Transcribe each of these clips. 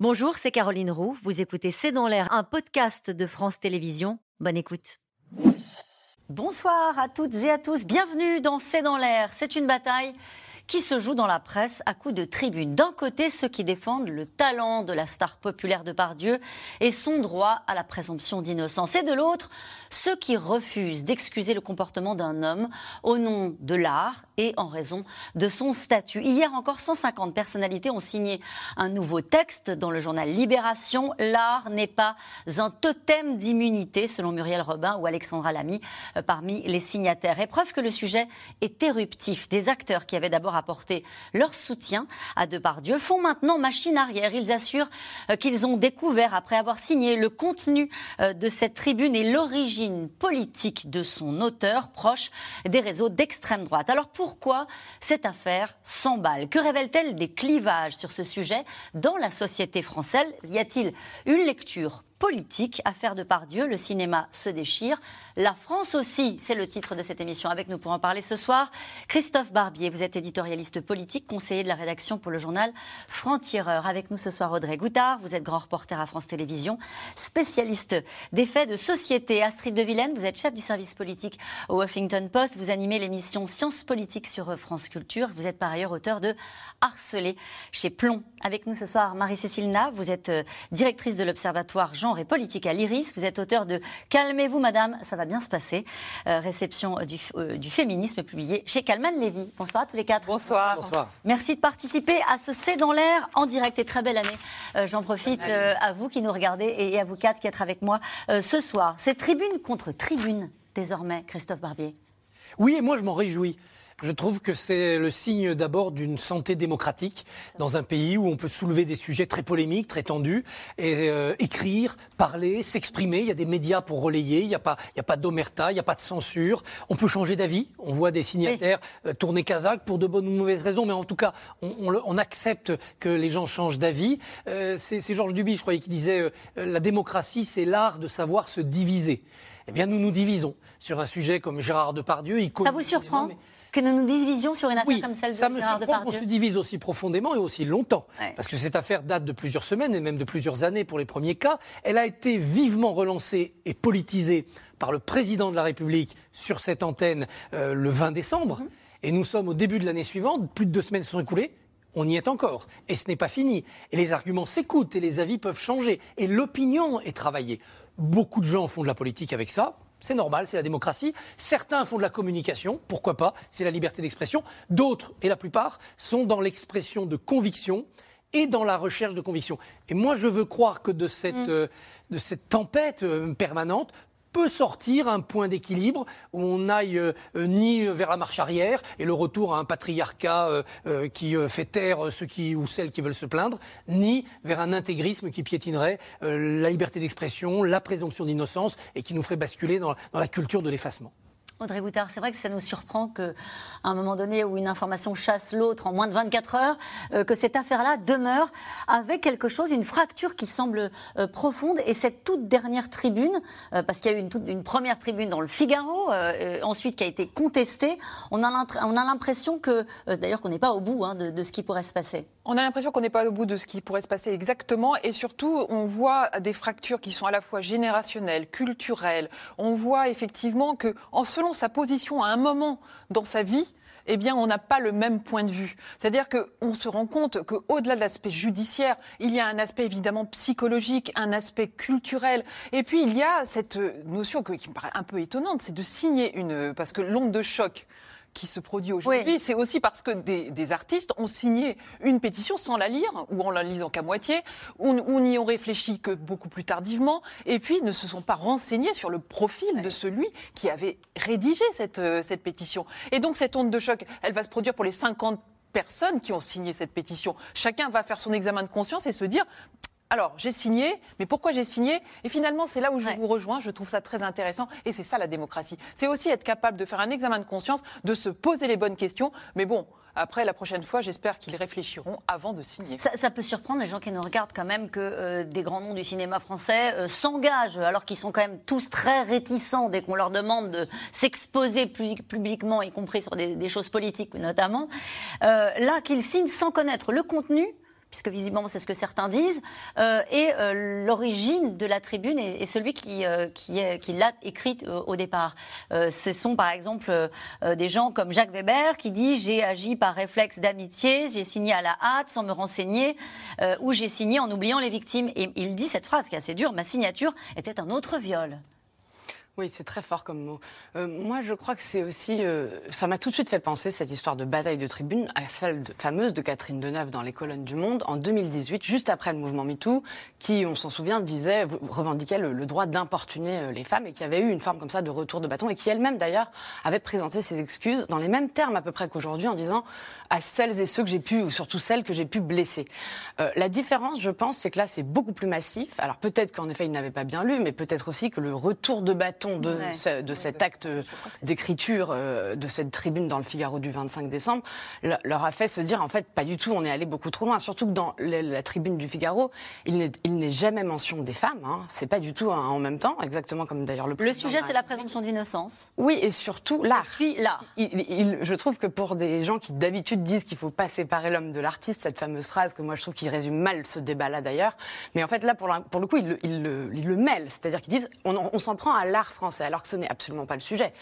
Bonjour, c'est Caroline Roux. Vous écoutez C'est dans l'air, un podcast de France Télévisions. Bonne écoute. Bonsoir à toutes et à tous. Bienvenue dans C'est dans l'air. C'est une bataille qui se joue dans la presse à coups de tribune. D'un côté, ceux qui défendent le talent de la star populaire Depardieu et son droit à la présomption d'innocence. Et de l'autre, ceux qui refusent d'excuser le comportement d'un homme au nom de l'art et en raison de son statut. Hier encore, 150 personnalités ont signé un nouveau texte dans le journal Libération. L'art n'est pas un totem d'immunité, selon Muriel Robin ou Alexandra Lamy, parmi les signataires. Et preuve que le sujet est éruptif. Des acteurs qui avaient d'abord apporté leur soutien à Depardieu font maintenant machine arrière. Ils assurent qu'ils ont découvert, après avoir signé, le contenu de cette tribune et l'origine politique de son auteur, proche des réseaux d'extrême droite. Alors pourquoi cette affaire s'emballe? Que révèle-t-elle des clivages sur ce sujet dans la société française? Y a-t-il une lecture politique? Affaire Depardieu, le cinéma se déchire. La France aussi, c'est le titre de cette émission. Avec nous pour en parler ce soir, Christophe Barbier. Vous êtes éditorialiste politique, conseiller de la rédaction pour le journal Franc-Tireur. Avec nous ce soir, Audrey Goutard. Vous êtes grand reporter à France Télévisions, spécialiste des faits de société. Astrid de Villene, vous êtes chef du service politique au Huffington Post. Vous animez l'émission Sciences Politiques sur France Culture. Vous êtes par ailleurs auteur de Harcelé chez Plomb. Avec nous ce soir, Marie-Cécile Na. Vous êtes directrice de l'Observatoire Genre et Politique à l'IRIS. Vous êtes auteur de Calmez-vous Madame, ça va bien se passer. Réception du féminisme publié chez Calman Lévy. Bonsoir à tous les quatre. Bonsoir. Bonsoir. Merci de participer à ce C'est dans l'air en direct et très belle année. J'en profite à vous qui nous regardez et à vous quatre qui êtes avec moi ce soir. C'est tribune contre tribune désormais, Christophe Barbier. Oui, et moi je m'en réjouis. Je trouve que c'est le signe d'abord d'une santé démocratique dans un pays où on peut soulever des sujets très polémiques, très tendus, et écrire, parler, s'exprimer. Il y a des médias pour relayer, il n'y a pas d'omerta, il n'y a pas de censure. On peut changer d'avis. On voit des signataires tourner kazakh pour de bonnes ou de mauvaises raisons, mais en tout cas, on accepte que les gens changent d'avis. C'est Georges Duby, je croyais, qui disait la démocratie, c'est l'art de savoir se diviser. Eh bien, nous nous divisons sur un sujet comme Gérard Depardieu. Ça vous surprend que nous nous divisions sur une affaire comme celle de Gérard Depardieu? Ça me surprend qu'on se divise aussi profondément et aussi longtemps. Ouais. Parce que cette affaire date de plusieurs semaines et même de plusieurs années pour les premiers cas. Elle a été vivement relancée et politisée par le président de la République sur cette antenne le 20 décembre. Et nous sommes au début de l'année suivante. Plus de 2 semaines se sont écoulées. On y est encore. Et ce n'est pas fini. Et les arguments s'écoutent et les avis peuvent changer. Et l'opinion est travaillée. Beaucoup de gens font de la politique avec ça. C'est normal, c'est la démocratie. Certains font de la communication, pourquoi pas, c'est la liberté d'expression. D'autres, et la plupart, sont dans l'expression de conviction et dans la recherche de conviction. Et moi, je veux croire que de cette tempête permanente peut sortir un point d'équilibre où on n'aille ni vers la marche arrière et le retour à un patriarcat qui fait taire ceux ou celles qui veulent se plaindre, ni vers un intégrisme qui piétinerait la liberté d'expression, la présomption d'innocence et qui nous ferait basculer dans la culture de l'effacement. Audrey Goutard, c'est vrai que ça nous surprend qu'à un moment donné où une information chasse l'autre en moins de 24 heures, que cette affaire-là demeure avec quelque chose, une fracture qui semble profonde. Et cette toute dernière tribune, parce qu'il y a eu une première tribune dans le Figaro, ensuite qui a été contestée, on a l'impression que, d'ailleurs qu'on n'est pas au bout de ce qui pourrait se passer. On a l'impression qu'on n'est pas au bout de ce qui pourrait se passer exactement, et surtout on voit des fractures qui sont à la fois générationnelles, culturelles. On voit effectivement que, selon sa position à un moment dans sa vie, eh bien, on n'a pas le même point de vue. C'est-à-dire qu'on se rend compte qu'au-delà de l'aspect judiciaire, il y a un aspect évidemment psychologique, un aspect culturel. Et puis, il y a cette notion qui me paraît un peu étonnante, c'est de signer parce que l'onde de choc qui se produit aujourd'hui, c'est aussi parce que des artistes ont signé une pétition sans la lire, ou en la lisant qu'à moitié, ou n'y ont réfléchi que beaucoup plus tardivement, et puis ne se sont pas renseignés sur le profil de celui qui avait rédigé cette pétition. Et donc cette onde de choc, elle va se produire pour les 50 personnes qui ont signé cette pétition. Chacun va faire son examen de conscience et se dire... Alors, j'ai signé, mais pourquoi j'ai signé? Et finalement, c'est là où je vous rejoins, je trouve ça très intéressant, et c'est ça la démocratie. C'est aussi être capable de faire un examen de conscience, de se poser les bonnes questions, mais bon, après, la prochaine fois, j'espère qu'ils réfléchiront avant de signer. Ça peut surprendre les gens qui nous regardent quand même que des grands noms du cinéma français s'engagent, alors qu'ils sont quand même tous très réticents dès qu'on leur demande de s'exposer publiquement, y compris sur des choses politiques notamment, là qu'ils signent sans connaître le contenu, puisque visiblement c'est ce que certains disent, et l'origine de la tribune est celui qui l'a écrite au départ. Ce sont par exemple des gens comme Jacques Weber qui dit « J'ai agi par réflexe d'amitié, j'ai signé à la hâte sans me renseigner, ou j'ai signé en oubliant les victimes ». Et il dit cette phrase qui est assez dure, « Ma signature était un autre viol ». Oui, c'est très fort comme mot. Moi, je crois que c'est aussi... ça m'a tout de suite fait penser, cette histoire de bataille de tribune, à celle fameuse de Catherine Deneuve dans les colonnes du Monde, en 2018, juste après le mouvement MeToo, qui, on s'en souvient, revendiquait le droit d'importuner les femmes, et qui avait eu une forme comme ça de retour de bâton, et qui elle-même, d'ailleurs, avait présenté ses excuses dans les mêmes termes à peu près qu'aujourd'hui, en disant à celles et ceux que j'ai pu, ou surtout celles que j'ai pu blesser. La différence, je pense, c'est que là, c'est beaucoup plus massif. Alors peut-être qu'en effet, ils n'avaient pas bien lu, mais peut-être aussi que le retour de bâton de cet acte d'écriture, de cette tribune dans le Figaro du 25 décembre, leur a fait se dire, en fait, pas du tout, on est allé beaucoup trop loin. Surtout que dans la tribune du Figaro, il n'est jamais mention des femmes. Hein. C'est pas du tout en même temps, exactement comme d'ailleurs le président. Le sujet, c'est la présomption d'innocence. Oui, et surtout l'art. Puis l'art. Je trouve que pour des gens qui d'habitude disent qu'il faut pas séparer l'homme de l'artiste, cette fameuse phrase que moi je trouve qui résume mal ce débat-là d'ailleurs, mais en fait là, pour le coup, ils le mêlent. C'est-à-dire qu'ils disent, on s'en prend à l'art français, alors que ce n'est absolument pas le sujet.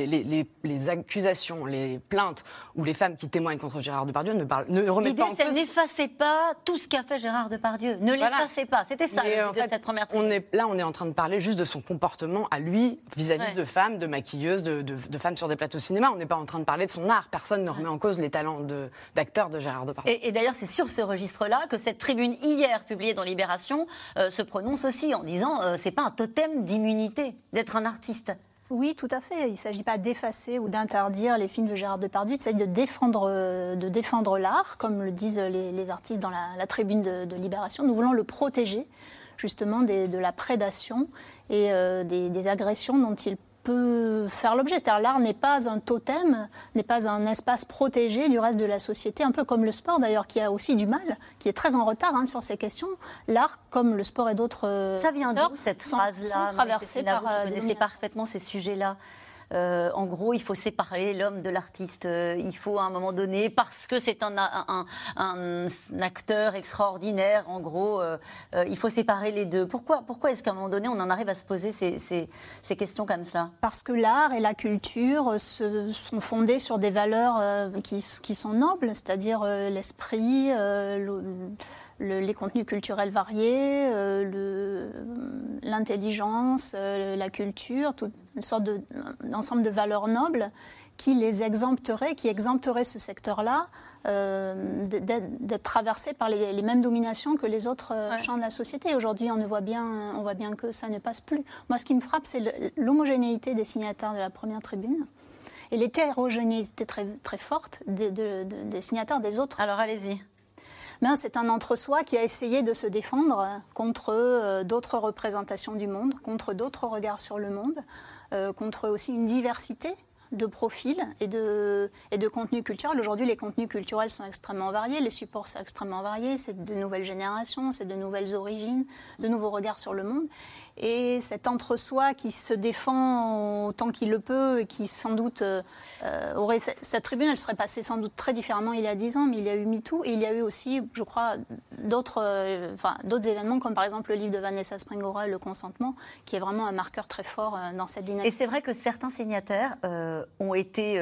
Les accusations, les plaintes ou les femmes qui témoignent contre Gérard Depardieu ne remettent pas en cause... L'idée, c'est n'effacez pas tout ce qu'a fait Gérard Depardieu. Ne l'effacez pas. C'était ça, de cette première tribune. On est en train de parler juste de son comportement à lui, vis-à-vis de femmes, de maquilleuses, de femmes sur des plateaux de cinéma. On n'est pas en train de parler de son art. Personne ne remet en cause les talents d'acteur de Gérard Depardieu. Et d'ailleurs, c'est sur ce registre-là que cette tribune, hier publiée dans Libération, se prononce aussi en disant c'est pas un totem d'immunité d'être un artiste. Oui, tout à fait. Il ne s'agit pas d'effacer ou d'interdire les films de Gérard Depardieu. Il s'agit de défendre l'art, comme le disent les artistes dans la tribune de Libération. Nous voulons le protéger, justement, de la prédation et des agressions dont il peut faire l'objet. C'est-à-dire l'art n'est pas un totem, n'est pas un espace protégé du reste de la société, un peu comme le sport d'ailleurs, qui a aussi du mal, qui est très en retard sur ces questions. L'art, comme le sport et d'autres ça vient d'où cette phrase-là, sont traversés par... Vous connaissez parfaitement ces sujets-là. En gros, il faut séparer l'homme de l'artiste. Il faut à un moment donné, parce que c'est un acteur extraordinaire, en gros, il faut séparer les deux. Pourquoi est-ce qu'à un moment donné, on en arrive à se poser ces questions comme cela ? Parce que l'art et la culture sont fondés sur des valeurs qui sont nobles, c'est-à-dire l'esprit, les contenus culturels variés, l'intelligence, la culture, toute une sorte d'ensemble de valeurs nobles qui exempteraient ce secteur-là d'être traversé par les mêmes dominations que les autres champs de la société. Aujourd'hui, on voit bien que ça ne passe plus. Moi, ce qui me frappe, c'est l'homogénéité des signataires de la première tribune et l'hétérogénéité très, très forte des signataires des autres. Alors, allez-y. C'est un entre-soi qui a essayé de se défendre contre d'autres représentations du monde, contre d'autres regards sur le monde, contre aussi une diversité de profils et de contenus culturels. Aujourd'hui, les contenus culturels sont extrêmement variés, les supports sont extrêmement variés, c'est de nouvelles générations, c'est de nouvelles origines, de nouveaux regards sur le monde. Et cet entre-soi qui se défend autant qu'il le peut et qui sans doute aurait... Cette tribune, elle serait passée sans doute très différemment il y a 10 ans, mais il y a eu MeToo et il y a eu aussi, je crois, d'autres événements comme par exemple le livre de Vanessa Springora, Le consentement, qui est vraiment un marqueur très fort dans cette dynamique. Et c'est vrai que certains signataires ont été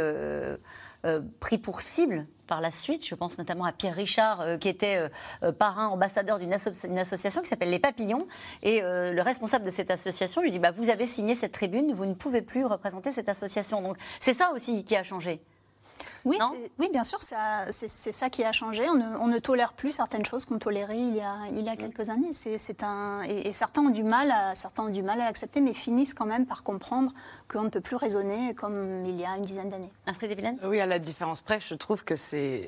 pris pour cible par la suite. Je pense notamment à Pierre Richard, qui était parrain, ambassadeur d'une association qui s'appelle Les Papillons. Et le responsable de cette association lui dit vous avez signé cette tribune, vous ne pouvez plus représenter cette association. Donc c'est ça aussi qui a changé. Oui, bien sûr, c'est ça qui a changé. On ne tolère plus certaines choses qu'on tolérait il y a quelques années. Et certains ont du mal à l'accepter, mais finissent quand même par comprendre qu'on ne peut plus raisonner comme il y a une dizaine d'années. Astrid de Villene ? Oui, à la différence près, je trouve que c'est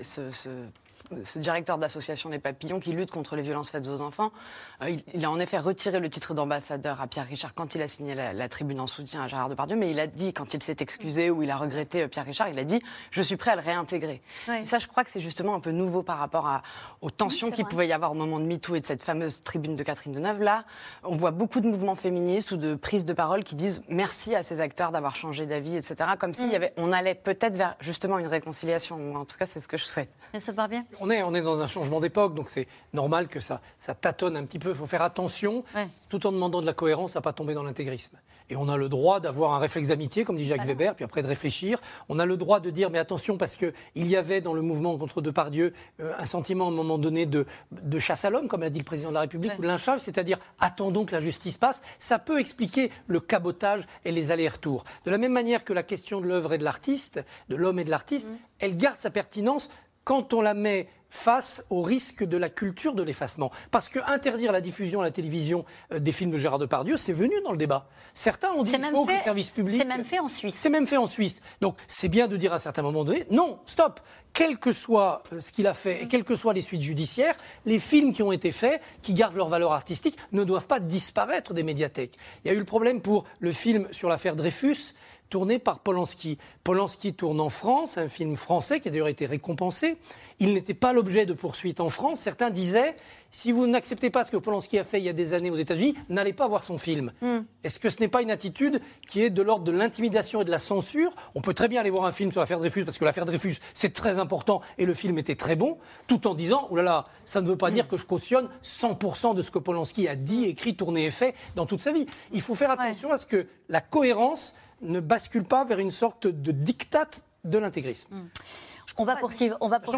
ce directeur d'association Les Papillons qui lutte contre les violences faites aux enfants, il a en effet retiré le titre d'ambassadeur à Pierre Richard quand il a signé la tribune en soutien à Gérard Depardieu, mais il a dit, quand il s'est excusé ou il a regretté Pierre Richard, il a dit « je suis prêt à le réintégrer ». Et ça, je crois que c'est justement un peu nouveau par rapport aux tensions qu'il pouvait y avoir au moment de MeToo et de cette fameuse tribune de Catherine Deneuve. Là, on voit beaucoup de mouvements féministes ou de prises de parole qui disent merci à ces acteurs d'avoir changé d'avis, etc. Comme si on allait peut-être vers justement une réconciliation. En tout cas, c'est ce que je souhaite. Et ça part bien. on est dans un changement d'époque, donc c'est normal que ça tâtonne un petit peu. Il faut faire attention, tout en demandant de la cohérence, à ne pas tomber dans l'intégrisme. Et on a le droit d'avoir un réflexe d'amitié, comme dit Jacques Weber, puis après de réfléchir. On a le droit de dire, mais attention, parce qu'il y avait dans le mouvement contre Depardieu un sentiment à un moment donné de chasse à l'homme, comme l'a dit le président de la République, ou de lynchage, c'est-à-dire attendons que la justice passe. Ça peut expliquer le cabotage et les allers-retours. De la même manière que la question de l'œuvre et de l'artiste, de l'homme et de l'artiste, elle garde sa pertinence quand on la met face au risque de la culture de l'effacement. Parce que interdire la diffusion à la télévision des films de Gérard Depardieu, c'est venu dans le débat. Certains ont dit qu'il faut que le service public... C'est même fait en Suisse. C'est même fait en Suisse. Donc c'est bien de dire à certains moments donnés, non, stop. Quel que soit ce qu'il a fait et quelles que soient les suites judiciaires, les films qui ont été faits, qui gardent leur valeur artistique, ne doivent pas disparaître des médiathèques. Il y a eu le problème pour le film sur l'affaire Dreyfus, tourné par Polanski. Polanski tourne en France, un film français qui a d'ailleurs été récompensé. Il n'était pas l'objet de poursuites en France. Certains disaient, si vous n'acceptez pas ce que Polanski a fait il y a des années aux États-Unis, n'allez pas voir son film. Est-ce que ce n'est pas une attitude qui est de l'ordre de l'intimidation et de la censure ? On peut très bien aller voir un film sur l'affaire Dreyfus, parce que l'affaire Dreyfus, c'est très important et le film était très bon, tout en disant, oh là là, ça ne veut pas dire que je cautionne 100% de ce que Polanski a dit, écrit, tourné et fait dans toute sa vie. Il faut faire attention à ce que la cohérence ne bascule pas vers une sorte de diktat de l'intégrisme. On va poursuivre.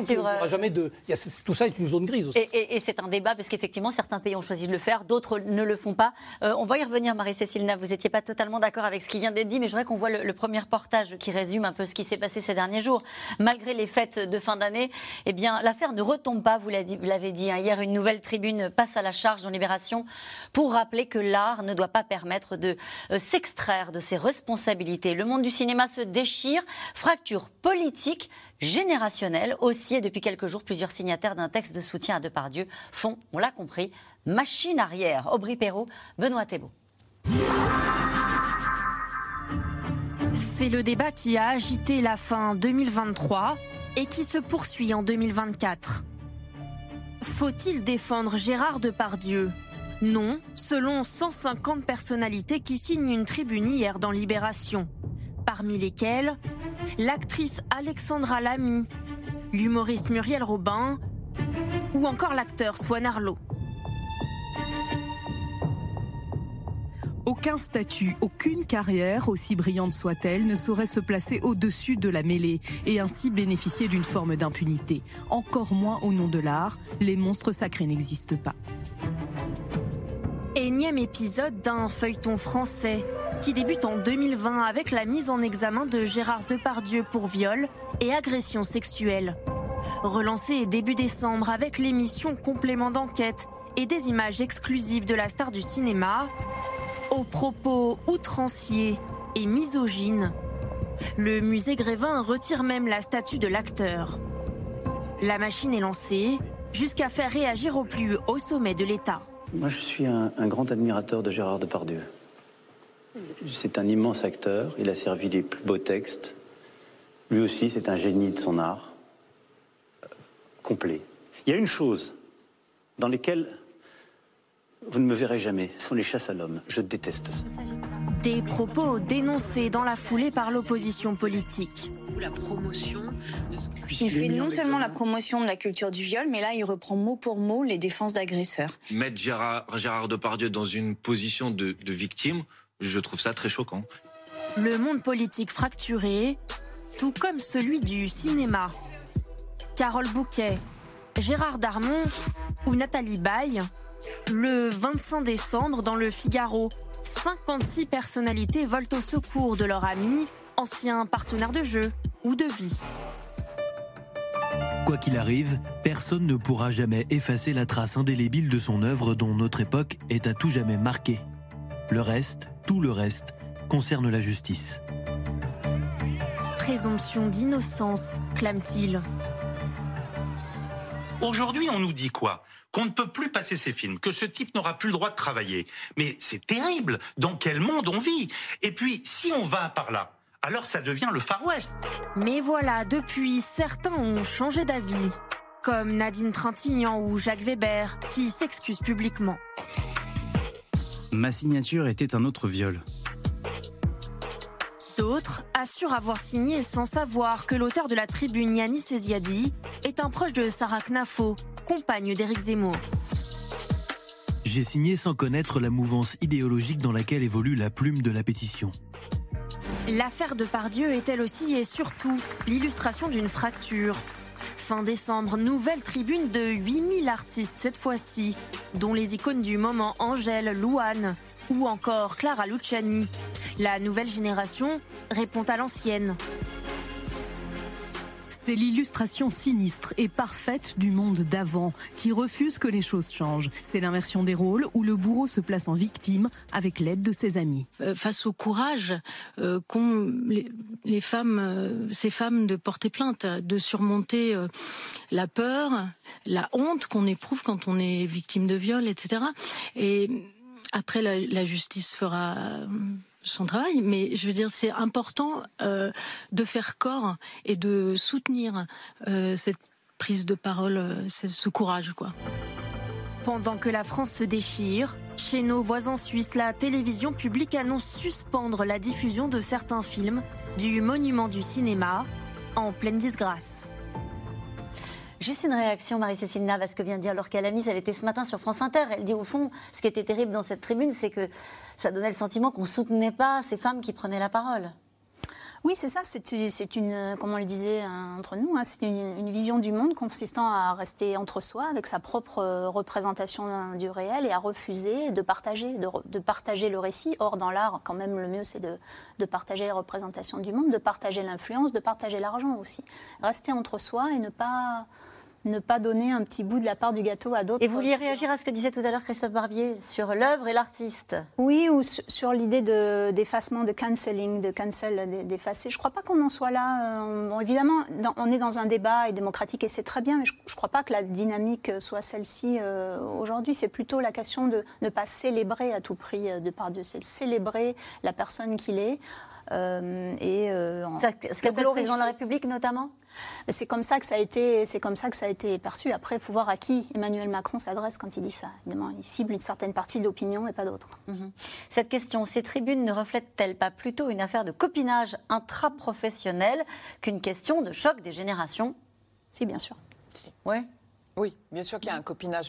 Tout ça est une zone grise aussi. Et c'est un débat parce qu'effectivement, certains pays ont choisi de le faire, d'autres ne le font pas. On va y revenir, Marie-Cécile Naves. Vous n'étiez pas totalement d'accord avec ce qui vient d'être dit, mais je voudrais qu'on voit le premier reportage qui résume un peu ce qui s'est passé ces derniers jours. Malgré les fêtes de fin d'année, eh bien, l'affaire ne retombe pas, vous l'avez dit. Hier, une nouvelle tribune passe à la charge dans Libération pour rappeler que l'art ne doit pas permettre de s'extraire de ses responsabilités. Le monde du cinéma se déchire, fracture politique, générationnel aussi, et depuis quelques jours, plusieurs signataires d'un texte de soutien à Depardieu font, on l'a compris, machine arrière. Aubry Perrault, Benoît Thébault. C'est le débat qui a agité la fin 2023 et qui se poursuit en 2024. Faut-il défendre Gérard Depardieu ? Non, selon 150 personnalités qui signent une tribune hier dans Libération. Parmi lesquelles l'actrice Alexandra Lamy, l'humoriste Muriel Robin ou encore l'acteur Swan Arlo. Aucun statut, aucune carrière, aussi brillante soit-elle, ne saurait se placer au-dessus de la mêlée et ainsi bénéficier d'une forme d'impunité. Encore moins au nom de l'art, les monstres sacrés n'existent pas. Énième épisode d'un feuilleton français qui débute en 2020 avec la mise en examen de Gérard Depardieu pour viol et agression sexuelle. Relancé début décembre avec l'émission Complément d'enquête et des images exclusives de la star du cinéma, aux propos outranciers et misogynes, le musée Grévin retire même la statue de l'acteur. La machine est lancée jusqu'à faire réagir au plus haut sommet de l'État. Moi, je suis un grand admirateur de Gérard Depardieu. C'est un immense acteur, il a servi les plus beaux textes. Lui aussi, c'est un génie de son art, complet. Il y a une chose dans laquelle vous ne me verrez jamais, ce sont les chasses à l'homme. Je déteste ça. Des propos dénoncés dans la foulée par l'opposition politique. La promotion de ce que... Il fait non seulement la promotion de la culture du viol, mais là, il reprend mot pour mot les défenses d'agresseurs. Mettre Gérard Depardieu dans une position de victime, je trouve ça très choquant. Le monde politique fracturé, tout comme celui du cinéma. Carole Bouquet, Gérard Darmon ou Nathalie Baye. Le 25 décembre, dans le Figaro, 56 personnalités volent au secours de leurs amis, anciens partenaires de jeu ou de vie. Quoi qu'il arrive, personne ne pourra jamais effacer la trace indélébile de son œuvre dont notre époque est à tout jamais marquée. Le reste, tout le reste, concerne la justice. Présomption d'innocence, clame-t-il. Aujourd'hui, on nous dit quoi ? Qu'on ne peut plus passer ces films, que ce type n'aura plus le droit de travailler. Mais c'est terrible. Dans quel monde on vit ? Et puis, si on va par là, alors ça devient le Far West. Mais voilà, depuis, certains ont changé d'avis. Comme Nadine Trintignant ou Jacques Weber, qui s'excusent publiquement. Ma signature était un autre viol. D'autres assurent avoir signé sans savoir que l'auteur de la tribune, Yanis Ezziadi, est un proche de Sarah Knafo, compagne d'Éric Zemmour. J'ai signé sans connaître la mouvance idéologique dans laquelle évolue la plume de la pétition. L'affaire Depardieu est-elle aussi et surtout l'illustration d'une fracture ? Fin décembre, nouvelle tribune de 8000 artistes cette fois-ci, dont les icônes du moment Angèle, Louane ou encore Clara Luciani. La nouvelle génération répond à l'ancienne. C'est l'illustration sinistre et parfaite du monde d'avant, qui refuse que les choses changent. C'est l'inversion des rôles où le bourreau se place en victime avec l'aide de ses amis. Face au courage qu'ont les femmes, ces femmes de porter plainte, de surmonter la peur, la honte qu'on éprouve quand on est victime de viol, etc. Et après, la justice fera son travail, mais je veux dire, c'est important de faire corps et de soutenir cette prise de parole, ce courage, quoi. Pendant que la France se déchire, chez nos voisins suisses, la télévision publique annonce suspendre la diffusion de certains films du monument du cinéma en pleine disgrâce. Juste une réaction, Marie-Cécile Nave, à ce que vient de dire Laure Calamis. Elle était ce matin sur France Inter. Elle dit au fond, ce qui était terrible dans cette tribune, c'est que ça donnait le sentiment qu'on ne soutenait pas ces femmes qui prenaient la parole. Oui, c'est ça. C'est une, comme on le disait entre nous, c'est une vision du monde consistant à rester entre soi avec sa propre représentation du réel et à refuser de partager le récit. Or, dans l'art, quand même, le mieux, c'est de partager les représentations du monde, de partager l'influence, de partager l'argent aussi. Rester entre soi et ne pas donner un petit bout de la part du gâteau à d'autres. Et vous vouliez réagir à ce que disait tout à l'heure Christophe Barbier sur l'œuvre et l'artiste? Oui, ou sur l'idée d'effacement, de cancelling, de cancel, d'effacer. Je ne crois pas qu'on en soit là. Bon, évidemment, on est dans un débat démocratique et c'est très bien, mais je ne crois pas que la dynamique soit celle-ci aujourd'hui. C'est plutôt la question de ne pas célébrer à tout prix Depardieu. C'est célébrer la personne qu'il est. Ce qu'appelle le président de la République notamment. C'est comme ça que ça a été perçu. Après, il faut voir à qui Emmanuel Macron s'adresse quand il dit ça. Évidemment, il cible une certaine partie de l'opinion et pas d'autres. Cette question, ces tribunes ne reflètent-elles pas plutôt une affaire de copinage intraprofessionnel qu'une question de choc des générations? Si, bien sûr. Ouais. Oui, bien sûr qu'il y a un copinage.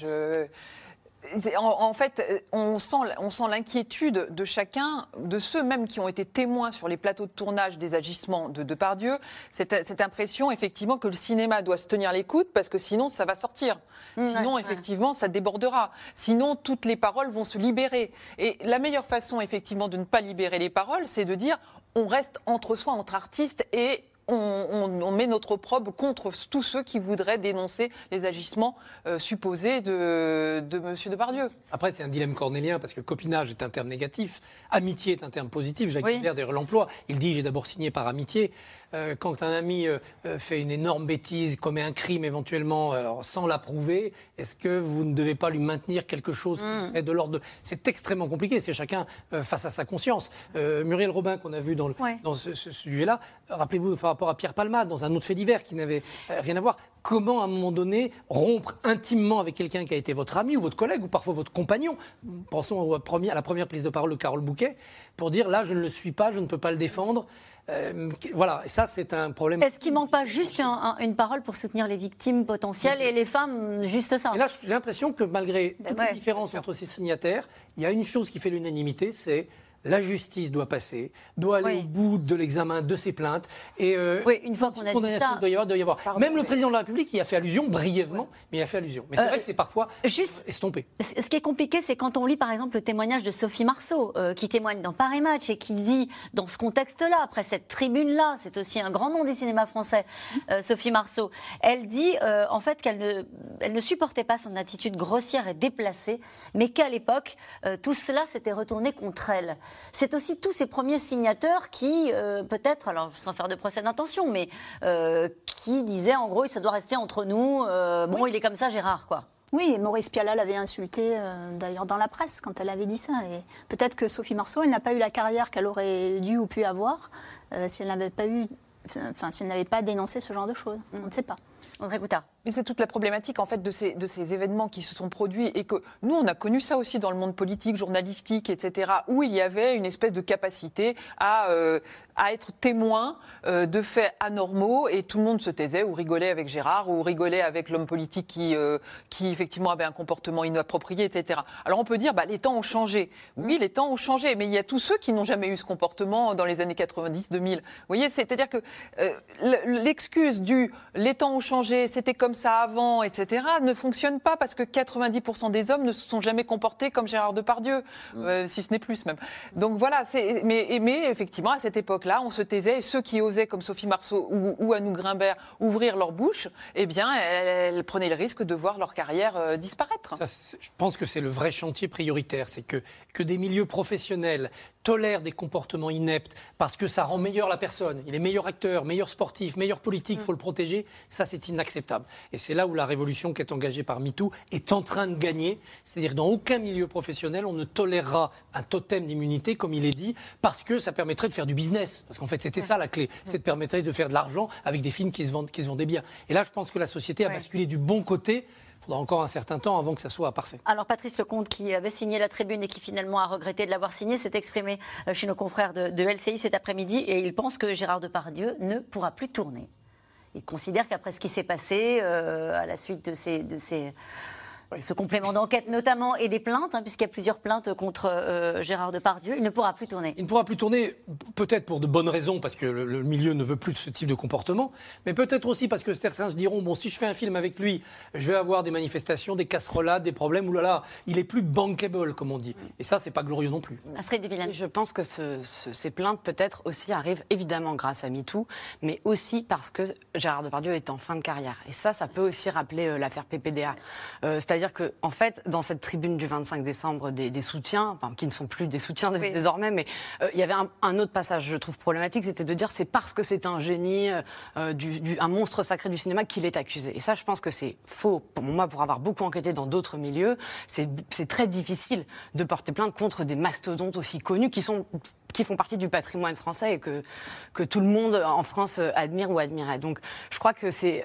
En fait, on sent l'inquiétude de chacun, de ceux même qui ont été témoins sur les plateaux de tournage des agissements de Depardieu, cette impression effectivement que le cinéma doit se tenir l'écoute parce que sinon ça va sortir. Sinon effectivement ça débordera. Sinon toutes les paroles vont se libérer. Et la meilleure façon effectivement de ne pas libérer les paroles, c'est de dire on reste entre soi, entre artistes et on met notre opprobre contre tous ceux qui voudraient dénoncer les agissements supposés de M. Depardieu. Après, c'est un dilemme cornélien parce que copinage est un terme négatif, amitié est un terme positif. Jacques Hiller, d'ailleurs, l'emploie. Il dit « j'ai d'abord signé par amitié ». Quand un ami fait une énorme bêtise, commet un crime éventuellement sans l'approuver, est-ce que vous ne devez pas lui maintenir quelque chose qui serait de l'ordre de... C'est extrêmement compliqué, c'est chacun face à sa conscience. Muriel Robin, qu'on a vu dans ce sujet-là, rappelez-vous par rapport à Pierre Palmade, dans un autre fait divers qui n'avait rien à voir, comment à un moment donné rompre intimement avec quelqu'un qui a été votre ami ou votre collègue ou parfois votre compagnon, pensons à la première prise de parole de Carole Bouquet, pour dire là je ne le suis pas, je ne peux pas le défendre. Voilà, et ça c'est un problème. Est-ce qu'il ne manque pas juste une parole pour soutenir les victimes potentielles et les femmes, juste ça? Et là j'ai l'impression que malgré toutes les différences entre ces signataires, il y a une chose qui fait l'unanimité, c'est la justice doit passer, doit aller au bout de l'examen de ces plaintes. Et une fois qu'on a dit ça, doit y avoir. Même le président de la République y a fait allusion brièvement, mais il a fait allusion. Mais c'est vrai que c'est parfois estompé. Ce qui est compliqué, c'est quand on lit par exemple le témoignage de Sophie Marceau, qui témoigne dans Paris Match et qui dit, dans ce contexte-là, après cette tribune-là, c'est aussi un grand nom du cinéma français, Sophie Marceau, elle dit en fait qu'elle ne supportait pas son attitude grossière et déplacée, mais qu'à l'époque, tout cela s'était retourné contre elle. C'est aussi tous ces premiers signateurs qui, peut-être, alors sans faire de procès d'intention, mais qui disaient en gros, ça doit rester entre nous, il est comme ça Gérard, quoi. Oui, et Maurice Pialat l'avait insulté d'ailleurs dans la presse quand elle avait dit ça. Et peut-être que Sophie Marceau, elle n'a pas eu la carrière qu'elle aurait dû ou pu avoir si elle n'avait pas dénoncé ce genre de choses. On ne sait pas. Audrey Couta. Mais c'est toute la problématique en fait de ces événements qui se sont produits et que nous on a connu ça aussi dans le monde politique, journalistique, etc. où il y avait une espèce de capacité à être témoin de faits anormaux et tout le monde se taisait ou rigolait avec Gérard ou rigolait avec l'homme politique qui effectivement avait un comportement inapproprié, etc. Alors on peut dire les temps ont changé. Oui, les temps ont changé, mais il y a tous ceux qui n'ont jamais eu ce comportement dans les années 90-2000. Vous voyez, c'est-à-dire que l'excuse du les temps ont changé, c'était comme ça avant, etc., ne fonctionne pas parce que 90% des hommes ne se sont jamais comportés comme Gérard Depardieu, si ce n'est plus même. Donc voilà, mais effectivement, à cette époque-là, on se taisait et ceux qui osaient, comme Sophie Marceau ou Anouk Grimbert, ouvrir leur bouche, eh bien, elles prenaient le risque de voir leur carrière disparaître. Ça, je pense que c'est le vrai chantier prioritaire, c'est que des milieux professionnels tolèrent des comportements ineptes parce que ça rend meilleur la personne. Il est meilleur acteur, meilleur sportif, meilleur politique, il faut le protéger. Ça, c'est inacceptable. Et c'est là où la révolution qui est engagée par MeToo est en train de gagner. C'est-à-dire dans aucun milieu professionnel, on ne tolérera un totem d'immunité, comme il est dit, parce que ça permettrait de faire du business. Parce qu'en fait, c'était ça la clé. Ça permettrait de faire de l'argent avec des films qui se vendaient bien. Et là, je pense que la société a basculé du bon côté. Il faudra encore un certain temps avant que ça soit parfait. Alors Patrice Lecomte, qui avait signé la tribune et qui finalement a regretté de l'avoir signée, s'est exprimé chez nos confrères de LCI cet après-midi et il pense que Gérard Depardieu ne pourra plus tourner. Il considère qu'après ce qui s'est passé à la suite de ce complément d'enquête notamment et des plaintes, puisqu'il y a plusieurs plaintes contre Gérard Depardieu, il ne pourra plus tourner. Il ne pourra plus tourner, peut-être pour de bonnes raisons, parce que le milieu ne veut plus de ce type de comportement, mais peut-être aussi parce que certains se diront, bon, si je fais un film avec lui, je vais avoir des manifestations, des casserolades, des problèmes, oulala, il est plus bankable, comme on dit. Et ça, c'est pas glorieux non plus. Astrid de Villene. Je pense que ces plaintes, peut-être, aussi arrivent évidemment grâce à MeToo, mais aussi parce que Gérard Depardieu est en fin de carrière. Et ça peut aussi rappeler l'affaire PPDA. C'est-à-dire que, en fait, dans cette tribune du 25 décembre des soutiens, qui ne sont plus des soutiens désormais, mais il y avait un autre passage, je trouve problématique, c'était de dire c'est parce que c'est un génie, un monstre sacré du cinéma qu'il est accusé. Et ça, je pense que c'est faux. Pour moi, pour avoir beaucoup enquêté dans d'autres milieux, c'est très difficile de porter plainte contre des mastodontes aussi connus qui font partie du patrimoine français et que tout le monde en France admire ou admirait. Donc, je crois que c'est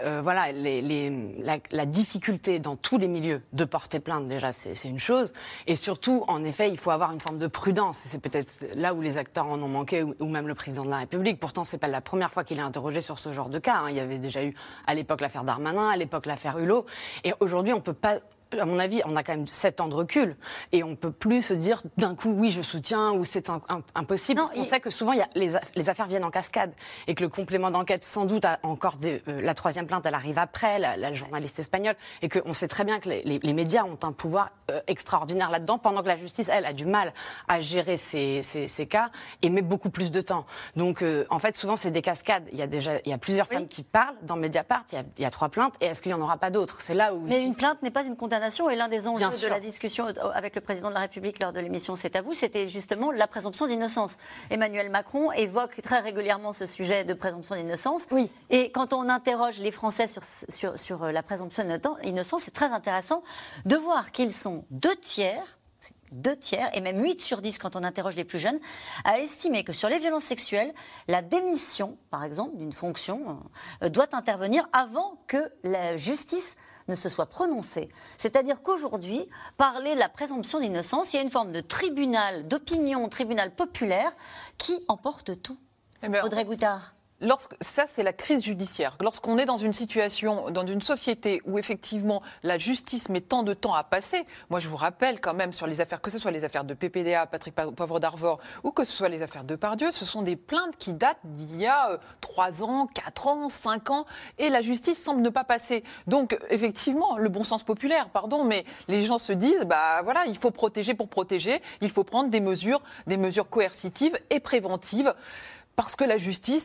la difficulté dans tous les milieux de porter plainte, déjà, c'est une chose. Et surtout, en effet, il faut avoir une forme de prudence. C'est peut-être là où les acteurs en ont manqué, ou même le président de la République. Pourtant, c'est pas la première fois qu'il est interrogé sur ce genre de cas. Il y avait déjà eu, à l'époque, l'affaire Darmanin, à l'époque, l'affaire Hulot. Et aujourd'hui, on peut pas... À mon avis, on a quand même 7 ans de recul et on peut plus se dire d'un coup oui je soutiens ou c'est impossible. On sait que souvent les affaires viennent en cascade et que le complément d'enquête sans doute a encore la troisième plainte elle arrive après la journaliste espagnole et qu'on sait très bien que les médias ont un pouvoir extraordinaire là-dedans pendant que la justice elle a du mal à gérer ces cas et met beaucoup plus de temps. Donc en fait souvent c'est des cascades. Il y a plusieurs femmes qui parlent dans Mediapart. Il y a 3 plaintes et est-ce qu'il y en aura pas d'autres? C'est là où. Mais une plainte n'est pas une condamnation. Et l'un des enjeux de la discussion avec le président de la République lors de l'émission C'est à vous, c'était justement la présomption d'innocence. Emmanuel Macron évoque très régulièrement ce sujet de présomption d'innocence. Oui. Et quand on interroge les Français sur la présomption d'innocence, c'est très intéressant de voir qu'ils sont 2 tiers, et même 8 sur 10 quand on interroge les plus jeunes, à estimer que sur les violences sexuelles, la démission, par exemple, d'une fonction, doit intervenir avant que la justice ne se soit prononcée. C'est-à-dire qu'aujourd'hui, parler de la présomption d'innocence, il y a une forme de tribunal d'opinion, tribunal populaire, qui emporte tout. Audrey Goutard. Ça, c'est la crise judiciaire. Lorsqu'on est dans une situation, dans une société où effectivement la justice met tant de temps à passer, moi je vous rappelle quand même sur les affaires, que ce soit les affaires de PPDA, Patrick Poivre d'Arvor, ou que ce soit les affaires de Depardieu, ce sont des plaintes qui datent d'il y a 3 ans, 4 ans, 5 ans, et la justice semble ne pas passer. Donc effectivement, le bon sens populaire, mais les gens se disent, voilà, il faut protéger pour protéger, il faut prendre des mesures coercitives et préventives. Parce que la justice,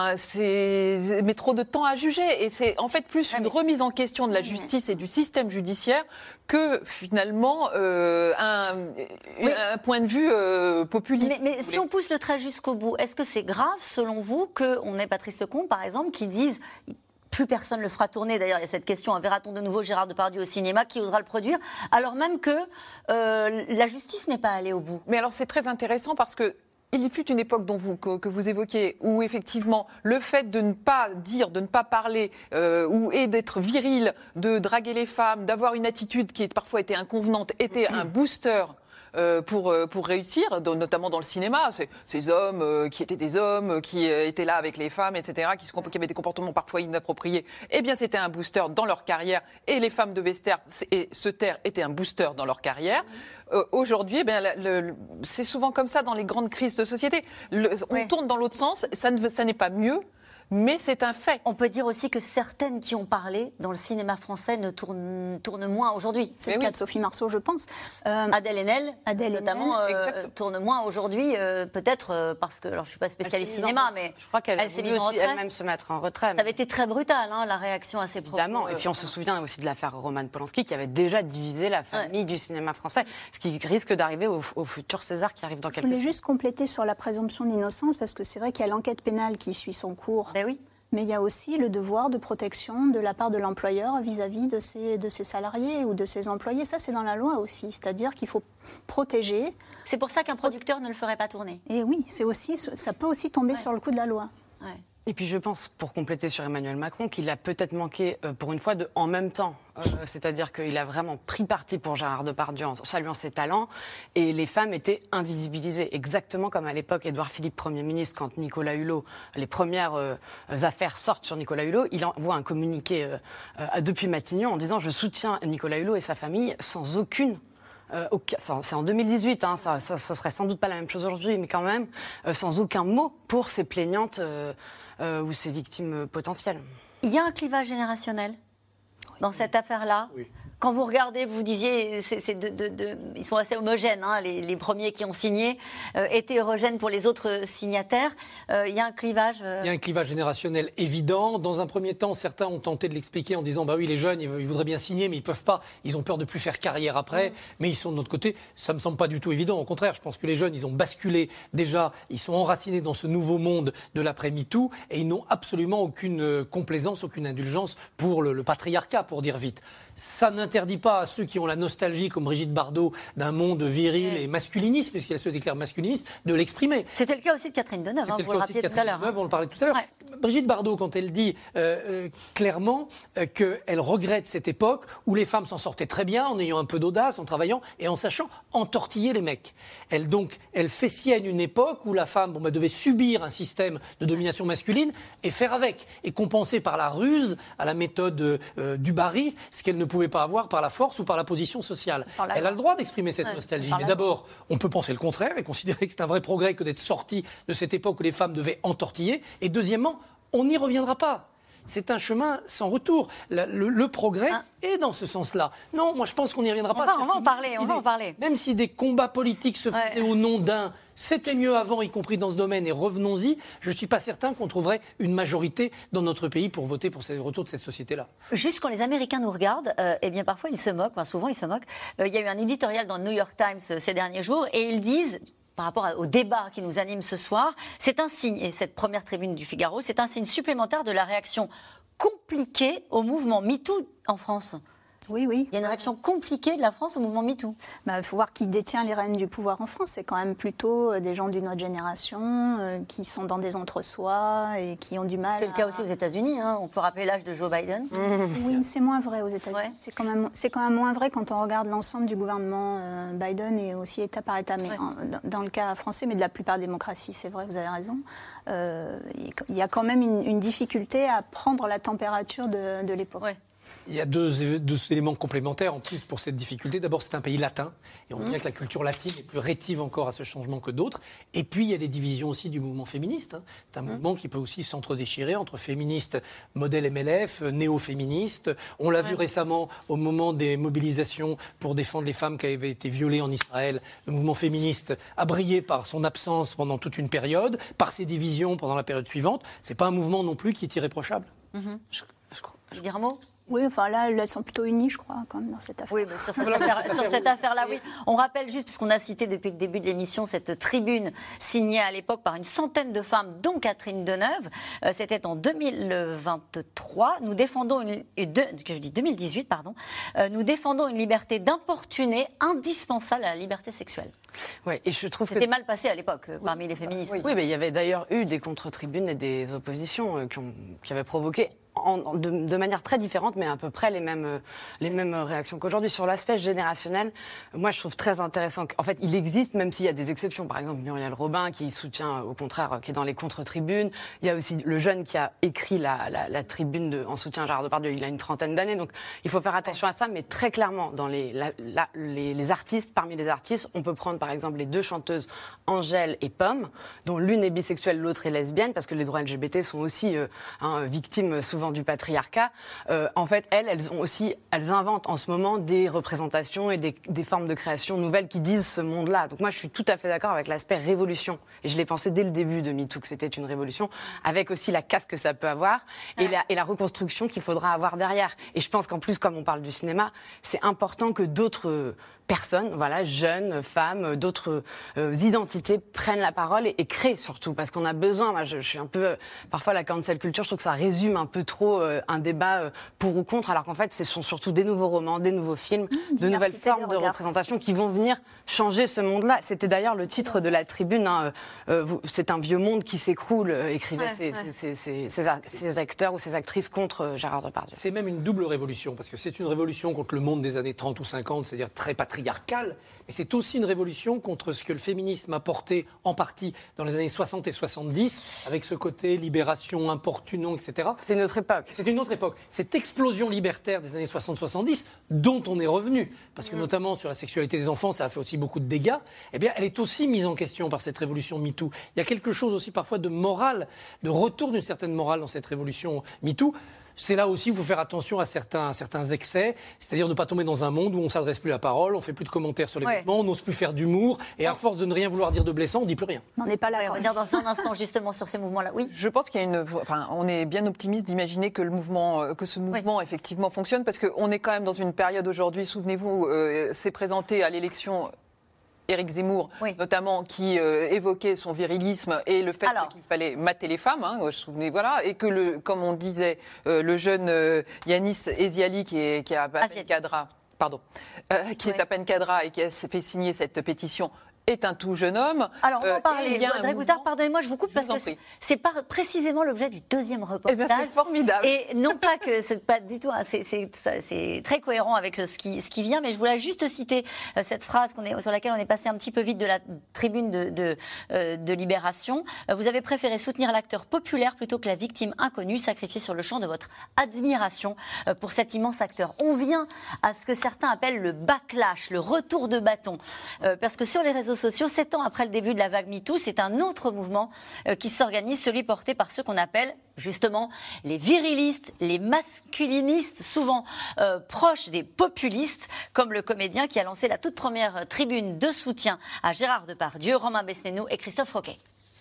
met trop de temps à juger. Et c'est en fait plus une remise en question de la justice et du système judiciaire que finalement un point de vue populiste. Mais si on pousse le trait jusqu'au bout, est-ce que c'est grave, selon vous, qu'on ait Patrice Lecomte, par exemple, qui dise... Plus personne ne le fera tourner. D'ailleurs, il y a cette question, verra-t-on de nouveau Gérard Depardieu au cinéma? Qui osera le produire? Alors même que la justice n'est pas allée au bout. Mais alors, c'est très intéressant parce que Il fut une époque que vous évoquiez où effectivement le fait de ne pas dire, de ne pas parler et d'être viril, de draguer les femmes, d'avoir une attitude qui parfois était inconvenante, était un booster pour réussir, notamment dans le cinéma. Ces hommes qui étaient des hommes, qui étaient là avec les femmes, etc., qui avaient des comportements parfois inappropriés, eh bien c'était un booster dans leur carrière et les femmes devaient se taire était un booster dans leur carrière. Aujourd'hui, eh bien, c'est souvent comme ça dans les grandes crises de société. On tourne dans l'autre sens, ça n'est pas mieux. Mais c'est un fait. On peut dire aussi que certaines qui ont parlé dans le cinéma français ne tournent moins aujourd'hui. C'est le cas de Sophie Marceau, je pense. Adèle Haenel, notamment, tourne moins aujourd'hui, peut-être parce que, alors je ne suis pas spécialiste cinéma, mais je crois qu'elle s'est mise en retrait. Elle-même se mettre en retrait. Ça avait été très brutal, la réaction à ses propos. Évidemment. Et puis on se souvient aussi de l'affaire Roman Polanski qui avait déjà divisé la famille du cinéma français, ce qui risque d'arriver au futur César qui arrive dans quelques semaines. Je voulais juste compléter sur la présomption d'innocence parce que c'est vrai qu'il y a l'enquête pénale qui suit son cours. Oui. Mais il y a aussi le devoir de protection de la part de l'employeur vis-à-vis de ses salariés ou de ses employés. Ça, c'est dans la loi aussi. C'est-à-dire qu'il faut protéger. C'est pour ça qu'un producteur ne le ferait pas tourner. Et oui, ça peut aussi tomber sur le coup de la loi. Ouais. Et puis je pense, pour compléter sur Emmanuel Macron, qu'il a peut-être manqué, pour une fois, de en même temps. C'est-à-dire qu'il a vraiment pris parti pour Gérard Depardieu en saluant ses talents. Et les femmes étaient invisibilisées. Exactement comme à l'époque, Édouard Philippe, Premier ministre, quand Nicolas Hulot, les premières affaires sortent sur Nicolas Hulot, il envoie un communiqué depuis Matignon en disant « Je soutiens Nicolas Hulot et sa famille sans aucune... » c'est en 2018, ça serait sans doute pas la même chose aujourd'hui, mais quand même, sans aucun mot pour ces plaignantes ou ces victimes potentielles. Il y a un clivage générationnel dans cette affaire-là. Oui. Quand vous regardez, vous disiez, ils sont assez homogènes, les premiers qui ont signé, hétérogènes pour les autres signataires. Il y a un clivage. Il y a un clivage générationnel évident. Dans un premier temps, certains ont tenté de l'expliquer en disant, bah oui, les jeunes, ils voudraient bien signer, mais ils peuvent pas. Ils ont peur de plus faire carrière après. Mais ils sont de notre côté. Ça me semble pas du tout évident. Au contraire, je pense que les jeunes, ils ont basculé déjà. Ils sont enracinés dans ce nouveau monde de l'après-MeToo et ils n'ont absolument aucune complaisance, aucune indulgence pour le patriarcat, pour dire vite. Ça n'interdit pas à ceux qui ont la nostalgie, comme Brigitte Bardot, d'un monde viril et masculiniste, puisqu'elle se déclare masculiniste, de l'exprimer. C'était le cas aussi de Catherine Deneuve, vous le rappeliez tout à l'heure. On le parlait tout à l'heure. Ouais. Brigitte Bardot, quand elle dit clairement qu'elle regrette cette époque où les femmes s'en sortaient très bien, en ayant un peu d'audace, en travaillant et en sachant entortiller les mecs. Elle fait sienne une époque où la femme devait subir un système de domination masculine et faire avec, et compenser par la ruse, à la méthode du Barry, ce qu'elle ne pouvait pas avoir par la force ou par la position sociale. Elle a le droit d'exprimer cette nostalgie. Mais d'abord, on peut penser le contraire et considérer que c'est un vrai progrès que d'être sorti de cette époque où les femmes devaient entortiller. Et deuxièmement, on n'y reviendra pas. C'est un chemin sans retour. Le progrès est dans ce sens-là. Non, moi je pense qu'on n'y reviendra pas. On va en parler. Même si des combats politiques se faisaient au nom d'un « c'était mieux avant », y compris dans ce domaine, et revenons-y, je ne suis pas certain qu'on trouverait une majorité dans notre pays pour voter pour le retour de cette société-là. Juste quand les Américains nous regardent, eh bien parfois ils se moquent, souvent ils se moquent. Il y a eu un éditorial dans le New York Times ces derniers jours et ils disent, par rapport au débat qui nous anime ce soir, c'est un signe, et cette première tribune du Figaro, c'est un signe supplémentaire de la réaction compliquée au mouvement MeToo en France. Oui. Il y a une réaction compliquée de la France au mouvement MeToo. Il faut voir qui détient les rênes du pouvoir en France. C'est quand même plutôt des gens d'une autre génération qui sont dans des entre-soi et qui ont du mal. C'est le cas aussi aux États-Unis. On peut rappeler l'âge de Joe Biden. Oui, mais c'est moins vrai aux États-Unis. Ouais. C'est quand même moins vrai quand on regarde l'ensemble du gouvernement Biden et aussi État par État. Mais dans le cas français, mais de la plupart des démocraties, c'est vrai, vous avez raison. Il y a quand même une difficulté à prendre la température de l'époque. Ouais. Il y a deux éléments complémentaires en plus pour cette difficulté. D'abord, c'est un pays latin, et on voit bien que la culture latine est plus rétive encore à ce changement que d'autres. Et puis, il y a les divisions aussi du mouvement féministe. C'est un mouvement qui peut aussi s'entre-déchirer entre féministes modèle MLF, néo-féministes. On l'a vu récemment au moment des mobilisations pour défendre les femmes qui avaient été violées en Israël. Le mouvement féministe a brillé par son absence pendant toute une période, par ses divisions pendant la période suivante. C'est pas un mouvement non plus qui est irréprochable. Je veux dire un mot ? Oui, enfin là, elles sont plutôt unies, je crois, quand même, dans cette affaire. Oui, mais sur cette affaire-là, oui. On rappelle juste, puisqu'on a cité depuis le début de l'émission cette tribune signée à l'époque par une centaine de femmes, dont Catherine Deneuve. C'était en 2023. Nous défendons 2018, pardon. Nous défendons une liberté d'importuner indispensable à la liberté sexuelle. Oui, et je trouve C'était mal passé à l'époque parmi les féministes. Oui, mais il y avait d'ailleurs eu des contre-tribunes et des oppositions qui avaient provoqué de manière très différente, mais à peu près les mêmes réactions qu'aujourd'hui. Sur l'aspect générationnel, moi, je trouve très intéressant qu'en fait, il existe, même s'il y a des exceptions. Par exemple, Muriel Robin, qui soutient, au contraire, qui est dans les contre-tribunes. Il y a aussi le jeune qui a écrit la tribune en soutien à Gérard Depardieu. Il a une 30aine d'années, donc il faut faire attention à ça. Mais très clairement, dans les artistes, parmi les artistes, on peut prendre, par exemple, les deux chanteuses Angèle et Pomme, dont l'une est bisexuelle, l'autre est lesbienne, parce que les droits LGBT sont aussi victimes souvent du patriarcat. En fait, elles inventent en ce moment des représentations et des formes de création nouvelles qui disent ce monde-là. Donc moi, je suis tout à fait d'accord avec l'aspect révolution. Et je l'ai pensé dès le début de MeToo que c'était une révolution, avec aussi la casse que ça peut avoir et la reconstruction qu'il faudra avoir derrière. Et je pense qu'en plus, comme on parle du cinéma, c'est important que d'autres personnes, voilà, jeunes, femmes, d'autres identités prennent la parole et créent surtout, parce qu'on a besoin. Moi, je suis un peu parfois la cancel culture, je trouve que ça résume un peu trop un débat pour ou contre, alors qu'en fait, ce sont surtout des nouveaux romans, des nouveaux films, de nouvelles formes de représentation qui vont venir changer ce monde-là. C'était d'ailleurs le titre de la tribune. C'est un vieux monde qui s'écroule, écrivaient ces acteurs ou ces actrices contre Gérard Depardieu. C'est même une double révolution, parce que c'est une révolution contre le monde des années 30 ou 50, c'est-à-dire très patriarcal, mais c'est aussi une révolution contre ce que le féminisme a porté en partie dans les années 60 et 70, avec ce côté libération, importunant, etc. C'était une autre époque. C'est une autre époque. Cette explosion libertaire des années 60-70, dont on est revenu, parce que notamment sur la sexualité des enfants, ça a fait aussi beaucoup de dégâts, eh bien, elle est aussi mise en question par cette révolution MeToo. Il y a quelque chose aussi parfois de moral, de retour d'une certaine morale dans cette révolution MeToo. C'est là aussi, il faut faire attention à certains excès, c'est-à-dire ne pas tomber dans un monde où on ne s'adresse plus la parole, on ne fait plus de commentaires sur les vêtements, on n'ose plus faire d'humour, et à force de ne rien vouloir dire de blessant, on ne dit plus rien. On n'est pas là, on va dire dans un instant justement sur ces mouvements-là. Oui. Je pense qu'il y a on est bien optimiste d'imaginer que ce mouvement effectivement fonctionne, parce qu'on est quand même dans une période aujourd'hui, souvenez-vous, c'est présenté à l'élection Éric Zemmour, notamment, qui évoquait son virilisme et le fait qu'il fallait mater les femmes, souvenez, voilà, et que, comme on disait, le jeune Yanis Eziali, qui est à Pencadra, qui est à Pencadra et qui a fait signer cette pétition, est un tout jeune homme. Alors, on va en parler. Audrey Goutard, pardonnez-moi, je vous coupe parce que c'est pas précisément l'objet du deuxième reportage. C'est formidable. Et non pas que c'est pas du tout, c'est très cohérent avec ce qui vient, mais je voulais juste citer cette phrase sur laquelle on est passé un petit peu vite de la tribune de Libération. Vous avez préféré soutenir l'acteur populaire plutôt que la victime inconnue, sacrifiée sur le champ de votre admiration pour cet immense acteur. On vient à ce que certains appellent le backlash, le retour de bâton, parce que sur les réseaux sociaux, 7 ans après le début de la vague MeToo, c'est un autre mouvement qui s'organise, celui porté par ceux qu'on appelle justement les virilistes, les masculinistes, souvent proches des populistes, comme le comédien qui a lancé la toute première tribune de soutien à Gérard Depardieu, Romain Besnénou et Christophe Roquet.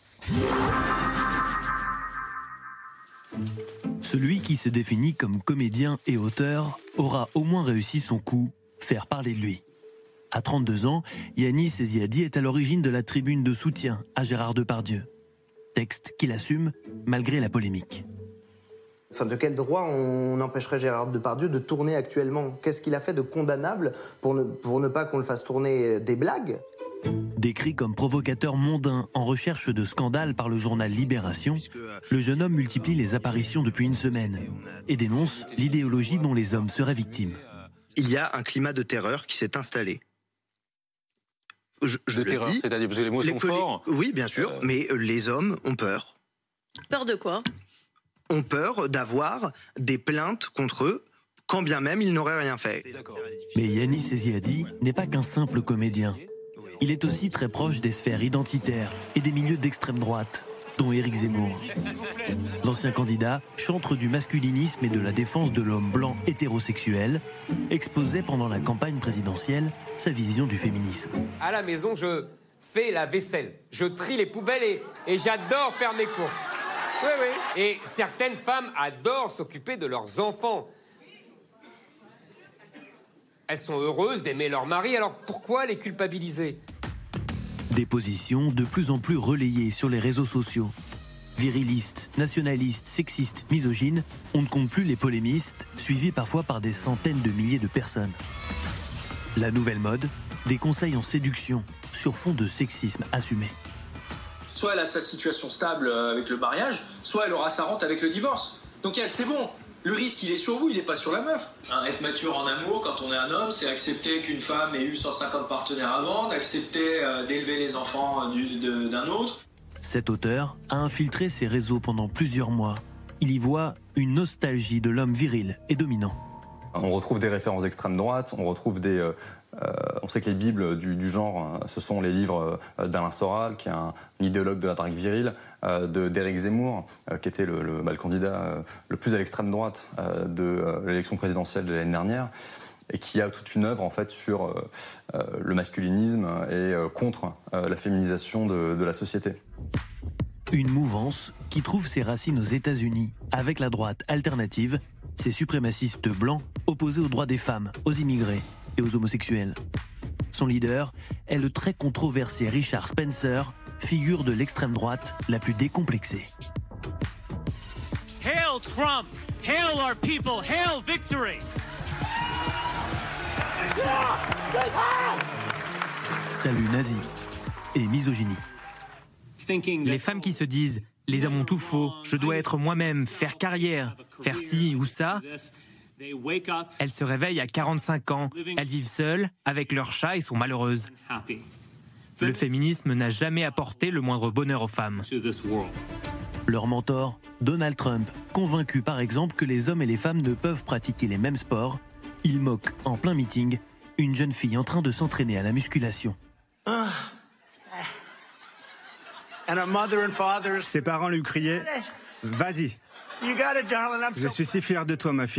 Celui qui se définit comme comédien et auteur aura au moins réussi son coup, faire parler de lui. À 32 ans, Yanis Eziadi est à l'origine de la tribune de soutien à Gérard Depardieu. Texte qu'il assume malgré la polémique. Enfin, de quel droit on empêcherait Gérard Depardieu de tourner actuellement? Qu'est-ce qu'il a fait de condamnable pour ne pas qu'on le fasse tourner des blagues? Décrit comme provocateur mondain en recherche de scandale par le journal Libération, le jeune homme multiplie les apparitions depuis une semaine et dénonce l'idéologie dont les hommes seraient victimes. Il y a un climat de terreur qui s'est installé. Je le dis. C'est-à-dire parce que les mots sont forts. Oui, bien sûr, mais les hommes ont peur. Peur de quoi? Ont peur d'avoir des plaintes contre eux, quand bien même ils n'auraient rien fait. Mais Yanis Eziadi n'est pas qu'un simple comédien. Il est aussi très proche des sphères identitaires et des milieux d'extrême droite, dont Éric Zemmour. L'ancien candidat, chantre du masculinisme et de la défense de l'homme blanc hétérosexuel, exposait pendant la campagne présidentielle sa vision du féminisme. À la maison, je fais la vaisselle, je trie les poubelles et j'adore faire mes courses. Oui. Et certaines femmes adorent s'occuper de leurs enfants. Elles sont heureuses d'aimer leur mari, alors pourquoi les culpabiliser ? Des positions de plus en plus relayées sur les réseaux sociaux. Virilistes, nationalistes, sexistes, misogynes, on ne compte plus les polémistes, suivis parfois par des centaines de milliers de personnes. La nouvelle mode, des conseils en séduction sur fond de sexisme assumé. Soit elle a sa situation stable avec le mariage, soit elle aura sa rente avec le divorce. Donc elle, c'est bon. Le risque, il est sur vous, il n'est pas sur la meuf. Être mature en amour, quand on est un homme, c'est accepter qu'une femme ait eu 150 partenaires avant, d'accepter d'élever les enfants d'un autre. Cet auteur a infiltré ses réseaux pendant plusieurs mois. Il y voit une nostalgie de l'homme viril et dominant. On retrouve des références d'extrême droite, on retrouve des... on sait que les bibles du genre, ce sont les livres d'Alain Soral, qui est un idéologue de la drague virile, d'Éric Zemmour, qui était le candidat le plus à l'extrême droite de l'élection présidentielle de l'année dernière, et qui a toute une œuvre en fait sur le masculinisme et contre la féminisation de la société. Une mouvance qui trouve ses racines aux États-Unis, avec la droite alternative, ces suprémacistes blancs opposés aux droits des femmes, aux immigrés et aux homosexuels. Son leader est le très controversé Richard Spencer, figure de l'extrême droite la plus décomplexée. Hail Trump! Hail our people! Hail victory! Salut nazi et misogynie. Les femmes qui se disent « les hommes ont tout faux, je dois être moi-même, faire carrière, faire ci ou ça », elles se réveillent à 45 ans, elles vivent seules, avec leur chat et sont malheureuses. Le féminisme n'a jamais apporté le moindre bonheur aux femmes. Leur mentor, Donald Trump, convaincu par exemple que les hommes et les femmes ne peuvent pratiquer les mêmes sports, il moque en plein meeting une jeune fille en train de s'entraîner à la musculation. Ses parents lui criaient « Vas-y, je suis si fier de toi, ma fille. »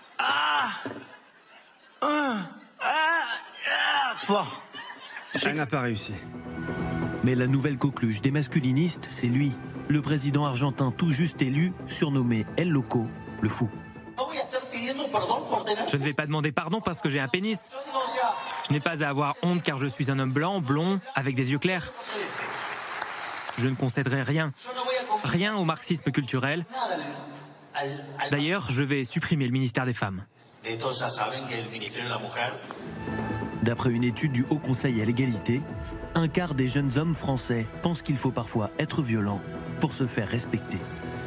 Elle n'a pas réussi. Mais la nouvelle coqueluche des masculinistes, c'est lui, le président argentin tout juste élu, surnommé El Loco, le fou. Je ne vais pas demander pardon parce que j'ai un pénis. Je n'ai pas à avoir honte car je suis un homme blanc, blond, avec des yeux clairs. Je ne concéderai rien. Rien au marxisme culturel. D'ailleurs, je vais supprimer le ministère des Femmes. D'après une étude du Haut Conseil à l'égalité, un quart des jeunes hommes français pensent qu'il faut parfois être violent pour se faire respecter.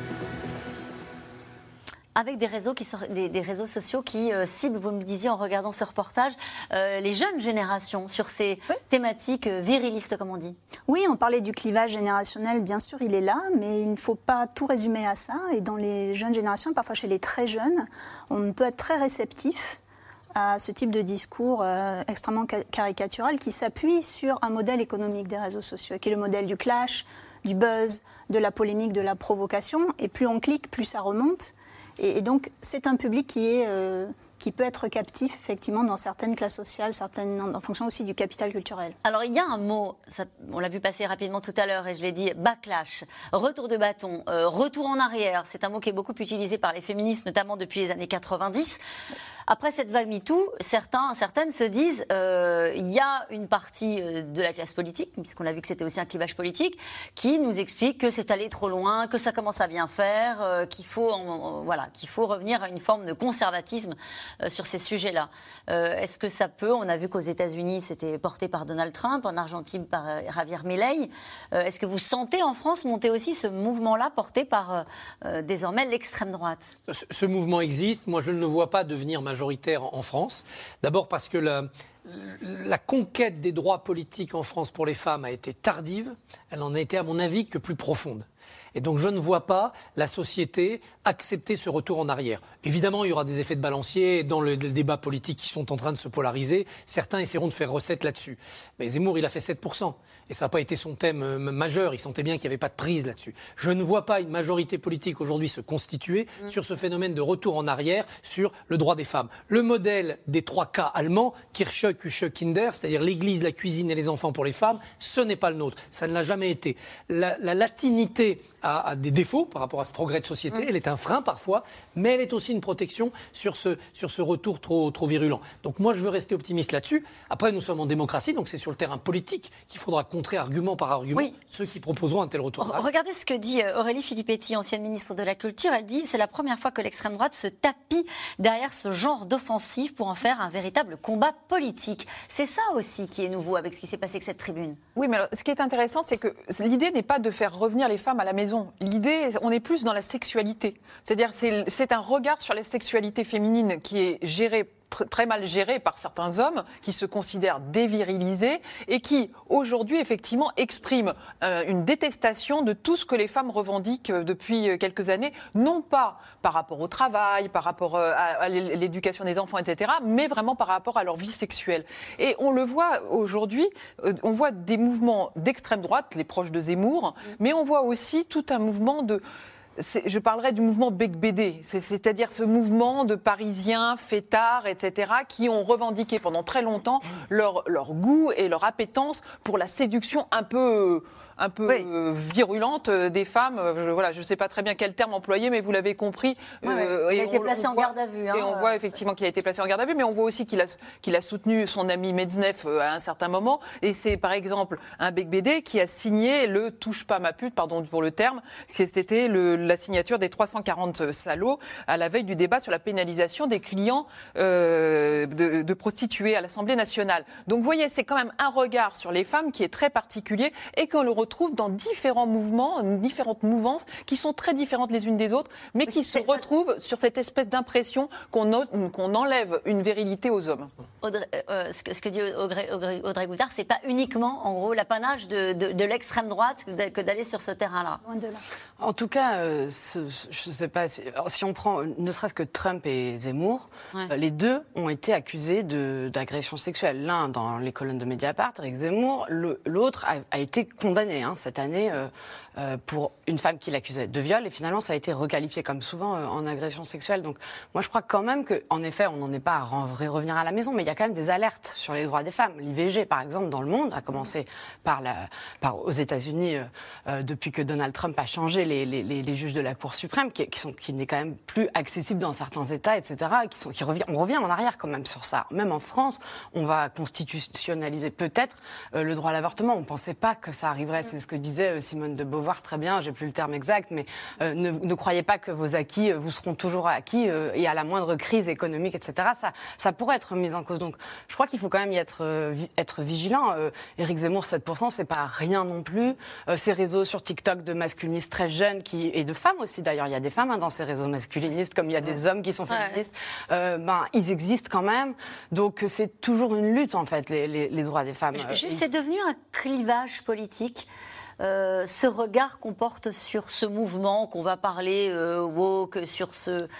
Avec des réseaux sociaux qui ciblent, vous me le disiez en regardant ce reportage, les jeunes générations sur ces thématiques virilistes, comme on dit. Oui, on parlait du clivage générationnel, bien sûr, il est là, mais il ne faut pas tout résumer à ça. Et dans les jeunes générations, parfois chez les très jeunes, on peut être très réceptif à ce type de discours extrêmement caricatural qui s'appuie sur un modèle économique des réseaux sociaux, qui est le modèle du clash, du buzz, de la polémique, de la provocation. Et plus on clique, plus ça remonte. Et donc, c'est un public qui peut être captif, effectivement, dans certaines classes sociales, en fonction aussi du capital culturel. Alors, il y a un mot, on l'a vu passer rapidement tout à l'heure, et je l'ai dit, backlash, retour de bâton, retour en arrière. C'est un mot qui est beaucoup utilisé par les féministes, notamment depuis les années 90. Après cette vague MeToo, certaines se disent il y a une partie de la classe politique, puisqu'on a vu que c'était aussi un clivage politique, qui nous explique que c'est allé trop loin, que ça commence à bien faire, qu'il faut revenir à une forme de conservatisme sur ces sujets-là. Est-ce que ça peut, on a vu qu'aux États-Unis, c'était porté par Donald Trump, en Argentine par Javier Milei. Est-ce que vous sentez en France monter aussi ce mouvement-là porté par désormais l'extrême droite ? Ce mouvement existe. Moi, je ne le vois pas devenir majoritaire en France. D'abord parce que la conquête des droits politiques en France pour les femmes a été tardive. Elle en a été, à mon avis, que plus profonde. Et donc je ne vois pas la société accepter ce retour en arrière. Évidemment, il y aura des effets de balancier dans le débat politique qui sont en train de se polariser. Certains essaieront de faire recette là-dessus. Mais Zemmour, il a fait 7%. Et ça n'a pas été son thème majeur. Il sentait bien qu'il n'y avait pas de prise là-dessus. Je ne vois pas une majorité politique aujourd'hui se constituer sur ce phénomène de retour en arrière sur le droit des femmes. Le modèle des 3K allemands, Kirche, Küche, Kinder, c'est-à-dire l'église, la cuisine et les enfants pour les femmes, ce n'est pas le nôtre. Ça ne l'a jamais été. La latinité a des défauts par rapport à ce progrès de société, elle est un frein parfois, mais elle est aussi une protection sur ce retour trop virulent. Donc moi, je veux rester optimiste là-dessus. Après, nous sommes en démocratie, donc c'est sur le terrain politique qu'il faudra contrer argument par argument ceux qui proposeront un tel retour. Regardez ce que dit Aurélie Filippetti, ancienne ministre de la Culture. Elle dit « C'est la première fois que l'extrême droite se tapit derrière ce genre d'offensive pour en faire un véritable combat politique. » C'est ça aussi qui est nouveau avec ce qui s'est passé avec cette tribune. Oui, mais alors, ce qui est intéressant, c'est que l'idée n'est pas de faire revenir les femmes à la maison. L'idée, on est plus dans la sexualité. C'est-à-dire, c'est un regard sur la sexualité féminine qui est gérée très mal gérée par certains hommes qui se considèrent dévirilisés et qui, aujourd'hui, effectivement, expriment une détestation de tout ce que les femmes revendiquent depuis quelques années, non pas par rapport au travail, par rapport à l'éducation des enfants, etc., mais vraiment par rapport à leur vie sexuelle. Et on le voit aujourd'hui, on voit des mouvements d'extrême droite, les proches de Zemmour, mais on voit aussi tout un mouvement je parlerai du mouvement Bec-Bédé, c'est-à-dire ce mouvement de Parisiens, fêtards, etc., qui ont revendiqué pendant très longtemps leur goût et leur appétence pour la séduction un peu virulente des femmes. Je ne sais pas très bien quel terme employer, mais vous l'avez compris. Il a été placé en garde à vue. Et on voit effectivement qu'il a été placé en garde à vue, mais on voit aussi qu'il a soutenu son ami Medvedev à un certain moment. Et c'est par exemple un Bec-Bédé qui a signé le « touche pas ma pute », pardon pour le terme, c'était la signature des 340 salauds à la veille du débat sur la pénalisation des clients de prostituées à l'Assemblée nationale. Donc vous voyez, c'est quand même un regard sur les femmes qui est très particulier et qu'on le retrouve dans différents mouvements, différentes mouvances qui sont très différentes les unes des autres, mais qui se retrouvent sur cette espèce d'impression qu'on enlève une virilité aux hommes. Ce que dit Audrey Goutard, c'est pas uniquement, en gros, l'apanage de l'extrême droite que d'aller sur ce terrain-là. En tout cas, je ne sais pas, si on prend ne serait-ce que Trump et Zemmour, les deux ont été accusés d'agression sexuelle. L'un dans les colonnes de Mediapart, Éric Zemmour, l'autre a été condamné cette année pour une femme qui l'accusait de viol, et finalement ça a été requalifié comme souvent en agression sexuelle. Donc moi je crois quand même qu'en effet on n'en est pas à revenir à la maison, mais il y a quand même des alertes sur les droits des femmes. L'IVG par exemple dans le monde a commencé aux États-Unis depuis que Donald Trump a changé les juges de la Cour suprême, qui n'est quand même plus accessible dans certains États, etc. On revient en arrière quand même sur ça. Même en France, on va constitutionnaliser peut-être le droit à l'avortement. On ne pensait pas que ça arriverait. C'est ce que disait Simone de Beauvoir très bien, j'ai plus le terme exact, mais ne croyez pas que vos acquis vous seront toujours acquis et à la moindre crise économique, etc. Ça pourrait être mis en cause. Donc je crois qu'il faut quand même y être vigilant. Éric Zemmour, 7%, c'est pas rien non plus. Ces réseaux sur TikTok de masculinistes très jeunes et de femmes aussi d'ailleurs, il y a des femmes dans ces réseaux masculinistes, comme il y a des hommes qui sont féministes, ils existent quand même. Donc c'est toujours une lutte en fait, les droits des femmes. C'est devenu un clivage politique. Ce regard qu'on porte sur ce mouvement, qu'on va parler woke, sur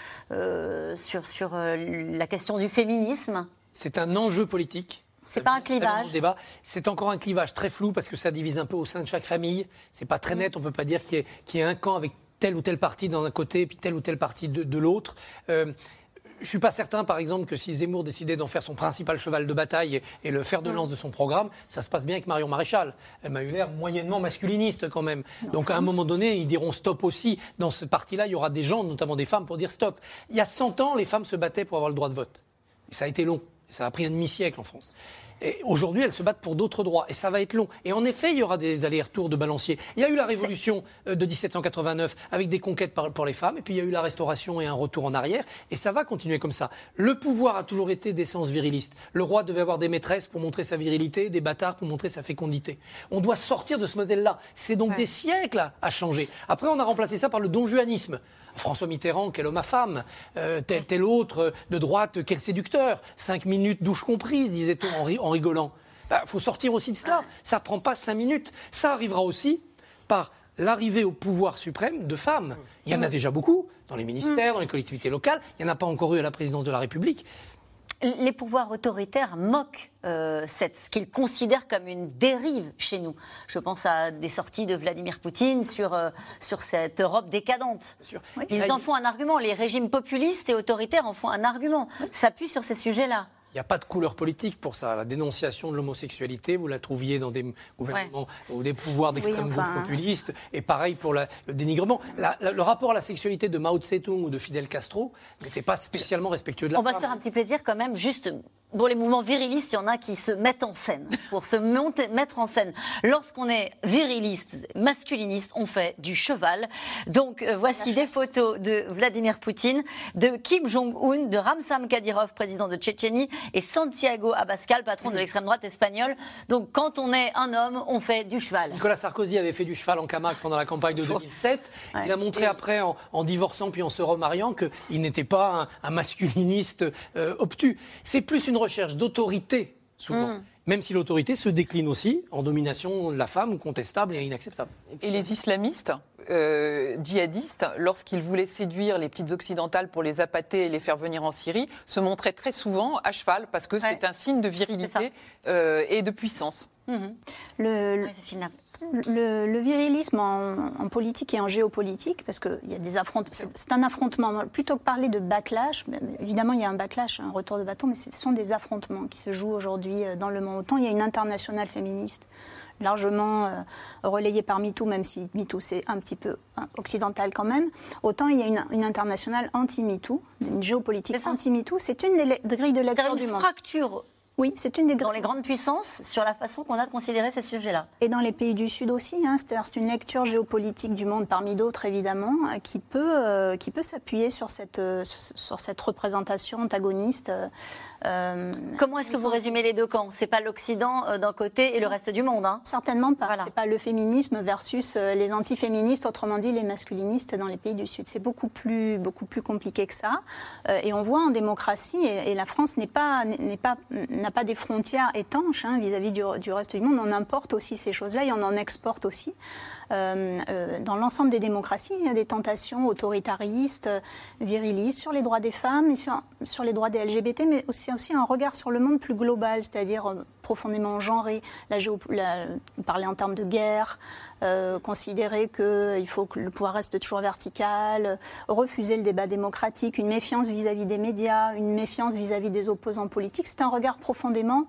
la question du féminisme. C'est un enjeu politique. C'est pas un clivage. C'est encore un clivage très flou parce que ça divise un peu au sein de chaque famille. C'est pas très net. On peut pas dire qu'il y ait un camp avec telle ou telle partie d'un côté et puis telle ou telle partie de l'autre. Je ne suis pas certain, par exemple, que si Zemmour décidait d'en faire son principal cheval de bataille et le fer de lance de son programme, ça se passe bien avec Marion Maréchal. Elle m'a eu l'air moyennement masculiniste quand même. Donc à un moment donné, ils diront stop aussi. Dans ce parti-là, il y aura des gens, notamment des femmes, pour dire stop. Il y a 100 ans, les femmes se battaient pour avoir le droit de vote. Et ça a été long. Ça a pris un demi-siècle en France. Et aujourd'hui, elles se battent pour d'autres droits. Et ça va être long. Et en effet, il y aura des allers-retours de balancier. Il y a eu la révolution de 1789 avec des conquêtes pour les femmes. Et puis il y a eu la restauration et un retour en arrière. Et ça va continuer comme ça. Le pouvoir a toujours été d'essence viriliste. Le roi devait avoir des maîtresses pour montrer sa virilité, des bâtards pour montrer sa fécondité. On doit sortir de ce modèle-là. C'est donc des siècles à changer. Après, on a remplacé ça par le donjuanisme. François Mitterrand, quel homme à femme, tel autre de droite, quel séducteur. 5 minutes douche comprise, disait-on en rigolant. Faut sortir aussi de cela. Ça ne prend pas 5 minutes. Ça arrivera aussi par l'arrivée au pouvoir suprême de femmes. Il y en a déjà beaucoup dans les ministères, dans les collectivités locales. Il n'y en a pas encore eu à la présidence de la République. Les pouvoirs autoritaires moquent ce qu'ils considèrent comme une dérive chez nous. Je pense à des sorties de Vladimir Poutine sur cette Europe décadente. Ils en font un argument. Les régimes populistes et autoritaires en font un argument. S'appuient sur ces sujets-là. Il n'y a pas de couleur politique pour ça. La dénonciation de l'homosexualité, vous la trouviez dans des gouvernements ou des pouvoirs d'extrême gauche populistes. Et pareil pour le dénigrement. Le rapport à la sexualité de Mao Tse-tung ou de Fidel Castro n'était pas spécialement respectueux de la femme. On va se faire un petit plaisir quand même, juste... Pour les mouvements virilistes, il y en a qui se mettent en scène. Pour se mettre en scène. Lorsqu'on est viriliste, masculiniste, on fait du cheval. Donc voici des photos de Vladimir Poutine, de Kim Jong-un, de Ramzan Kadyrov, président de Tchétchénie, et Santiago Abascal, patron de l'extrême droite espagnole. Donc quand on est un homme, on fait du cheval. Nicolas Sarkozy avait fait du cheval en Camargue pendant la campagne de 2007. Ouais. Il a montré après, en divorçant puis en se remariant, qu'il n'était pas un masculiniste obtus. C'est plus une recherche d'autorité, souvent. Même si l'autorité se décline aussi en domination de la femme, contestable et inacceptable. Et les islamistes djihadistes, lorsqu'ils voulaient séduire les petites occidentales pour les appâter et les faire venir en Syrie, se montraient très souvent à cheval, parce que c'est un signe de virilité et de puissance. Le virilisme en politique et en géopolitique, parce qu'il y a des affrontements, c'est un affrontement. Plutôt que parler de backlash, évidemment il y a un backlash, un retour de bâton, mais ce sont des affrontements qui se jouent aujourd'hui dans le monde. Autant il y a une internationale féministe, largement relayée par MeToo, même si MeToo c'est un petit peu occidental quand même, autant il y a une internationale anti-MeToo, une géopolitique anti-MeToo, c'est une des grilles de lecture du monde. Fracture. Oui, c'est une des dans les grandes puissances sur la façon qu'on a de considérer ces sujets-là. Et dans les pays du Sud aussi, c'est-à-dire c'est une lecture géopolitique du monde parmi d'autres évidemment, qui peut s'appuyer sur cette représentation antagoniste. Comment est-ce que vous résumez les deux camps ? C'est pas l'Occident d'un côté et le reste du monde, Certainement pas. Voilà. C'est pas le féminisme versus les antiféministes, autrement dit les masculinistes dans les pays du Sud. C'est beaucoup plus compliqué que ça. Et on voit en démocratie, et la France n'a pas des frontières étanches vis-à-vis du reste du monde. On importe aussi ces choses-là et on en exporte aussi. Dans l'ensemble des démocraties, il y a des tentations autoritaristes, virilistes sur les droits des femmes et sur les droits des LGBT, mais c'est aussi un regard sur le monde plus global, c'est-à-dire profondément genré. Parler en termes de guerre, considérer qu'il faut que le pouvoir reste toujours vertical, refuser le débat démocratique, une méfiance vis-à-vis des médias, une méfiance vis-à-vis des opposants politiques. C'est un regard profondément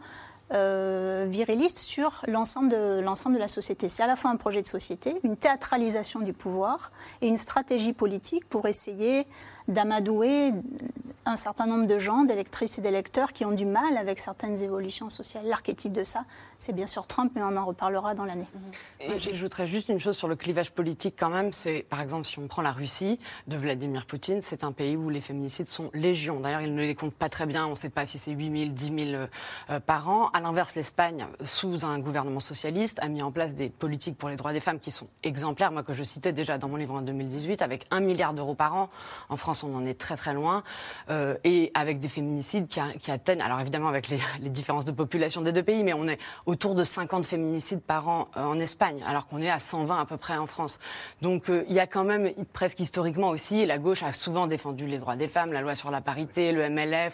viriliste sur l'ensemble de la société. C'est à la fois un projet de société, une théâtralisation du pouvoir et une stratégie politique pour essayer d'amadouer un certain nombre de gens, d'électrices et d'électeurs qui ont du mal avec certaines évolutions sociales. L'archétype de ça, c'est bien sûr Trump, mais on en reparlera dans l'année. J'ajouterais juste une chose sur le clivage politique quand même. C'est, par exemple, si on prend la Russie de Vladimir Poutine, c'est un pays où les féminicides sont légion. D'ailleurs, il ne les compte pas très bien. On ne sait pas si c'est 8 000, 10 000 par an. À l'inverse, l'Espagne, sous un gouvernement socialiste, a mis en place des politiques pour les droits des femmes qui sont exemplaires. Moi, que je citais déjà dans mon livre en 2018, avec 1 milliard d'euros par an. En France, on en est très très loin. Et avec des féminicides qui atteignent, alors évidemment avec les différences de population des deux pays, mais on est autour de 50 féminicides par an en Espagne, alors qu'on est à 120 à peu près en France. Donc il y a quand même, presque historiquement aussi, la gauche a souvent défendu les droits des femmes, la loi sur la parité, le MLF,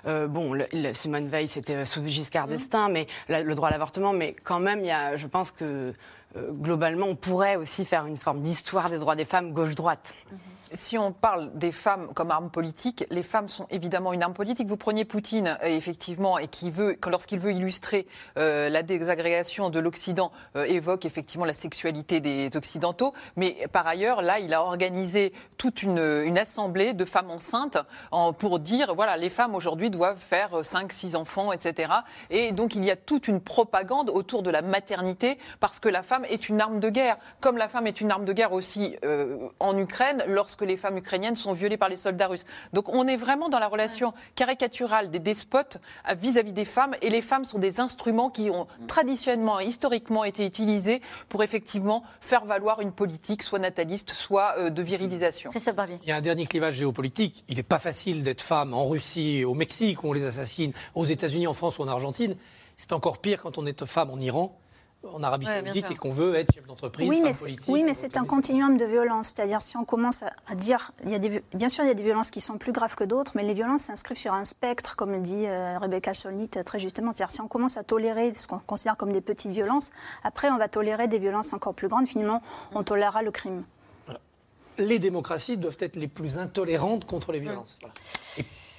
Simone Veil, c'était sous Giscard d'Estaing, mais le droit à l'avortement, mais quand même, je pense que globalement, on pourrait aussi faire une forme d'histoire des droits des femmes gauche-droite. Si on parle des femmes comme arme politique, les femmes sont évidemment une arme politique. Vous preniez Poutine, effectivement, et lorsqu'il veut illustrer la désagrégation de l'Occident, évoque effectivement la sexualité des Occidentaux. Mais par ailleurs, là, il a organisé toute une assemblée de femmes enceintes pour dire, voilà, les femmes aujourd'hui doivent faire 5-6 enfants, etc. Et donc, il y a toute une propagande autour de la maternité parce que la femme est une arme de guerre. Comme la femme est une arme de guerre aussi en Ukraine, lorsque les femmes ukrainiennes sont violées par les soldats russes. Donc on est vraiment dans la relation caricaturale des despotes vis-à-vis des femmes, et les femmes sont des instruments qui ont traditionnellement, historiquement été utilisés pour effectivement faire valoir une politique soit nataliste, soit de virilisation. Il y a un dernier clivage géopolitique. Il n'est pas facile d'être femme en Russie, au Mexique, où on les assassine, aux États-Unis, en France ou en Argentine. C'est encore pire quand on est femme en Iran, en Arabie Saoudite, et qu'on veut être chef d'entreprise, politique. Oui, mais c'est un continuum de violence. C'est-à-dire, si on commence à dire... bien sûr, il y a des violences qui sont plus graves que d'autres, mais les violences s'inscrivent sur un spectre, comme le dit Rebecca Solnit très justement. C'est-à-dire, si on commence à tolérer ce qu'on considère comme des petites violences, après, on va tolérer des violences encore plus grandes. Finalement, on tolérera le crime. Voilà. Les démocraties doivent être les plus intolérantes contre les violences. Voilà. Et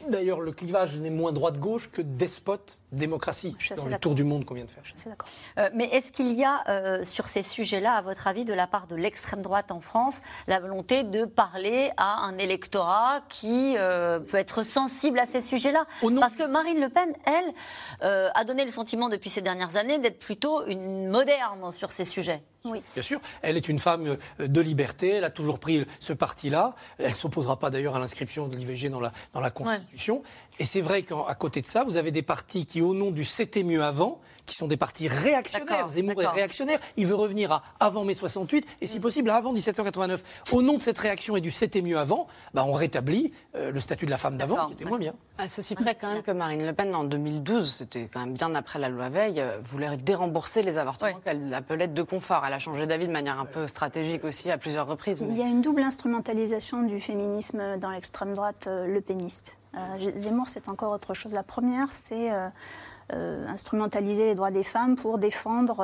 D'ailleurs, le clivage n'est moins droite-gauche que despote-démocratie dans le tour du monde qu'on vient de faire. Je suis d'accord. Mais est-ce qu'il y a, sur ces sujets-là, à votre avis, de la part de l'extrême droite en France, la volonté de parler à un électorat qui peut être sensible à ces sujets-là? Parce que Marine Le Pen, elle, a donné le sentiment depuis ces dernières années d'être plutôt une moderne sur ces sujets. Oui. Bien sûr, elle est une femme de liberté, elle a toujours pris ce parti-là, elle ne s'opposera pas d'ailleurs à l'inscription de l'IVG dans la Constitution. Ouais. Et c'est vrai qu'à côté de ça, vous avez des partis qui, au nom du c'était mieux avant, qui sont des partis réactionnaires. Zemmour est réactionnaire, il veut revenir à avant mai 68 et si possible à avant 1789. Au nom de cette réaction et du c'était mieux avant, on rétablit le statut de la femme d'avant qui était moins bien. À ceci près quand même que Marine Le Pen en 2012, c'était quand même bien après la loi Veil, voulait dérembourser les avortements qu'elle appelait de confort. Elle a changé d'avis de manière un peu stratégique aussi à plusieurs reprises. Il y a une double instrumentalisation du féminisme dans l'extrême droite lepéniste. Zemmour, c'est encore autre chose. La première, c'est instrumentaliser les droits des femmes pour défendre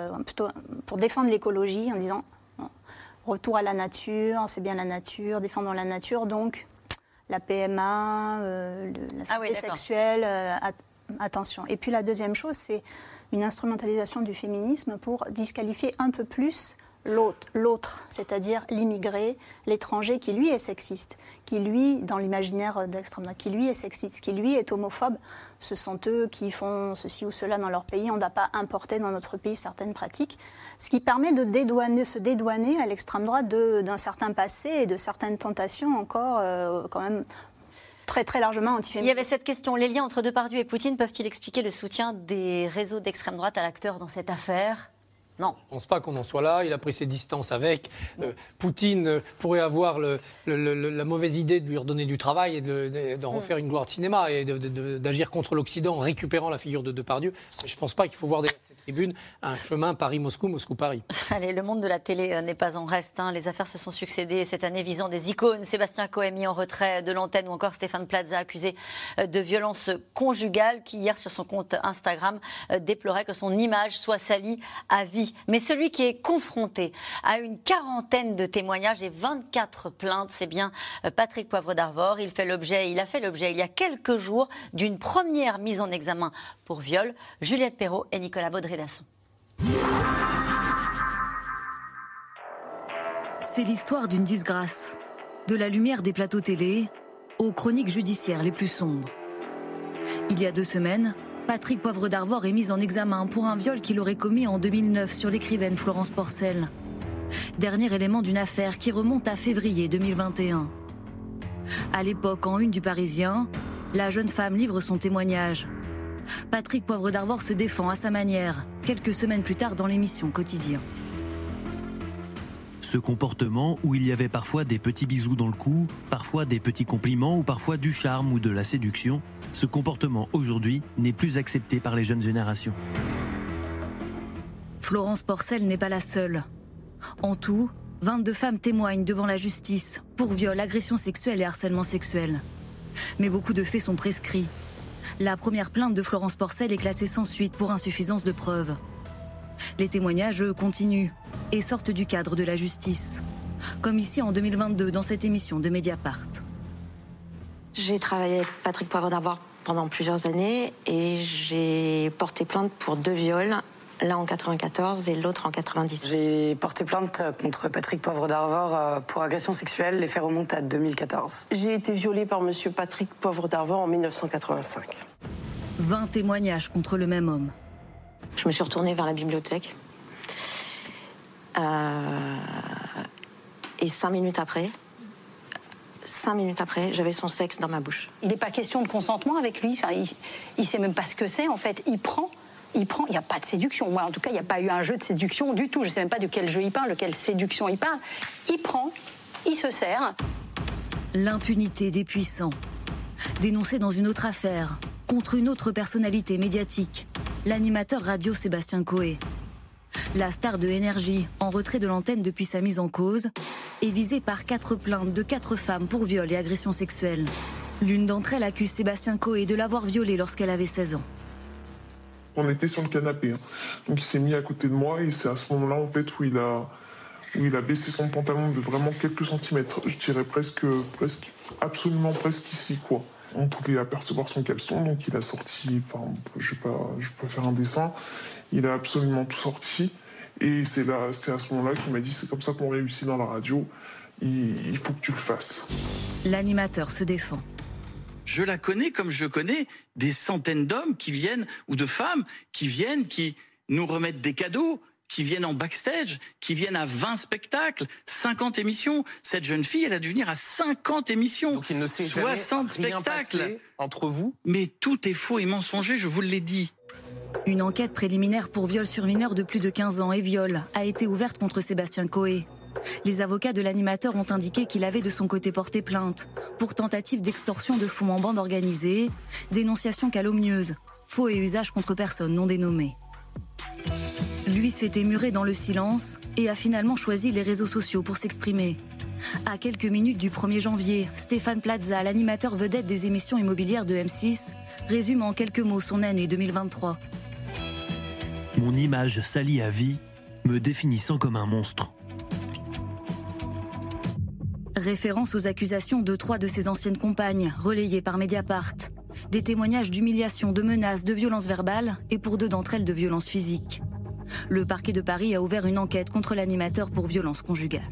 l'écologie en disant retour à la nature, c'est bien la nature, défendons la nature, donc la PMA, la santé sexuelle, attention. Et puis la deuxième chose, c'est une instrumentalisation du féminisme pour disqualifier un peu plus l'autre, c'est-à-dire l'immigré, l'étranger qui lui est sexiste, qui lui, dans l'imaginaire d'extrême droite, qui lui est sexiste, qui lui est homophobe. Ce sont eux qui font ceci ou cela dans leur pays. On ne va pas importer dans notre pays certaines pratiques. Ce qui permet de se dédouaner à l'extrême droite d'un certain passé et de certaines tentations encore quand même très très largement antiféministes. Il y avait cette question, les liens entre Depardieu et Poutine peuvent-ils expliquer le soutien des réseaux d'extrême droite à l'acteur dans cette affaire ? Non. Je ne pense pas qu'on en soit là. Il a pris ses distances avec. Poutine pourrait avoir la mauvaise idée de lui redonner du travail et d'en refaire une gloire de cinéma et d'agir contre l'Occident en récupérant la figure de Depardieu. Mais je ne pense pas qu'il faut voir derrière cette tribune un chemin Paris-Moscou, Moscou-Paris. Allez, le monde de la télé n'est pas en reste. Les affaires se sont succédées cette année visant des icônes. Sébastien Coe mis en retrait de l'antenne ou encore Stéphane Plaza accusé de violence conjugale qui hier sur son compte Instagram déplorait que son image soit salie à vie. Mais celui qui est confronté à une quarantaine de témoignages et 24 plaintes, c'est bien Patrick Poivre d'Arvor. Il a fait l'objet il y a quelques jours d'une première mise en examen pour viol. Juliette Perrault et Nicolas Baudry-Dasson. C'est l'histoire d'une disgrâce. De la lumière des plateaux télé aux chroniques judiciaires les plus sombres. Il y a 2 semaines, Patrick Poivre d'Arvor est mis en examen pour un viol qu'il aurait commis en 2009 sur l'écrivaine Florence Porcel. Dernier élément d'une affaire qui remonte à février 2021. À l'époque, en une du Parisien, la jeune femme livre son témoignage. Patrick Poivre d'Arvor se défend à sa manière, quelques semaines plus tard dans l'émission Quotidien. Ce comportement où il y avait parfois des petits bisous dans le cou, parfois des petits compliments ou parfois du charme ou de la séduction, ce comportement aujourd'hui n'est plus accepté par les jeunes générations. Florence Porcel n'est pas la seule. En tout, 22 femmes témoignent devant la justice pour viol, agression sexuelle et harcèlement sexuel. Mais beaucoup de faits sont prescrits. La première plainte de Florence Porcel est classée sans suite pour insuffisance de preuves. Les témoignages, eux, continuent et sortent du cadre de la justice. Comme ici en 2022 dans cette émission de Mediapart. J'ai travaillé avec Patrick Poivre d'Arvor pendant plusieurs années et j'ai porté plainte pour 2 viols, l'un en 94 et l'autre en 90. J'ai porté plainte contre Patrick Poivre d'Arvor pour agression sexuelle. Les faits remontent à 2014. J'ai été violée par monsieur Patrick Poivre d'Arvor en 1985. 20 témoignages contre le même homme. Je me suis retournée vers la bibliothèque. Et 5 minutes après, j'avais son sexe dans ma bouche. Il n'est pas question de consentement avec lui. Enfin, il ne sait même pas ce que c'est, en fait. Il prend. Il n'y a pas de séduction. Moi, en tout cas, il n'y a pas eu un jeu de séduction du tout. Je ne sais même pas de quel jeu il parle, de quelle séduction il parle. Il prend, il se sert. L'impunité des puissants. Dénoncé dans une autre affaire, contre une autre personnalité médiatique, l'animateur radio Sébastien Coe. La star de Énergie, en retrait de l'antenne depuis sa mise en cause, est visée par 4 plaintes de 4 femmes pour viol et agression sexuelle. L'une d'entre elles accuse Sébastien Coe de l'avoir violée lorsqu'elle avait 16 ans. On était sur le canapé, donc il s'est mis à côté de moi et c'est à ce moment-là en fait où il a baissé son pantalon de vraiment quelques centimètres, je dirais presque ici quoi. On pouvait apercevoir son caleçon, donc il a sorti, je peux faire un dessin, il a absolument tout sorti. Et c'est à ce moment-là qu'il m'a dit, c'est comme ça qu'on réussit dans la radio, il faut que tu le fasses. L'animateur se défend. Je la connais comme je connais des centaines d'hommes qui viennent, ou de femmes qui viennent, qui nous remettent des cadeaux, qui viennent en backstage, qui viennent à 20 spectacles, 50 émissions. Cette jeune fille, elle a dû venir à 50 émissions, donc il ne s'est 60 jamais rien spectacles. passé entre vous. Mais tout est faux et mensonger, je vous l'ai dit. Une enquête préliminaire pour viol sur mineur de plus de 15 ans et viol a été ouverte contre Sébastien Coé. Les avocats de l'animateur ont indiqué qu'il avait de son côté porté plainte pour tentative d'extorsion de fonds en bande organisée, dénonciation calomnieuse, faux et usage contre personne non dénommée. Lui s'était muré dans le silence et a finalement choisi les réseaux sociaux pour s'exprimer. À quelques minutes du 1er janvier, Stéphane Plaza, l'animateur vedette des émissions immobilières de M6, résume en quelques mots son année 2023. Mon image salie à vie, me définissant comme un monstre. Référence aux accusations de 3 de ses anciennes compagnes, relayées par Mediapart. Des témoignages d'humiliation, de menaces, de violences verbales et pour 2 d'entre elles de violences physiques. Le parquet de Paris a ouvert une enquête contre l'animateur pour violences conjugales.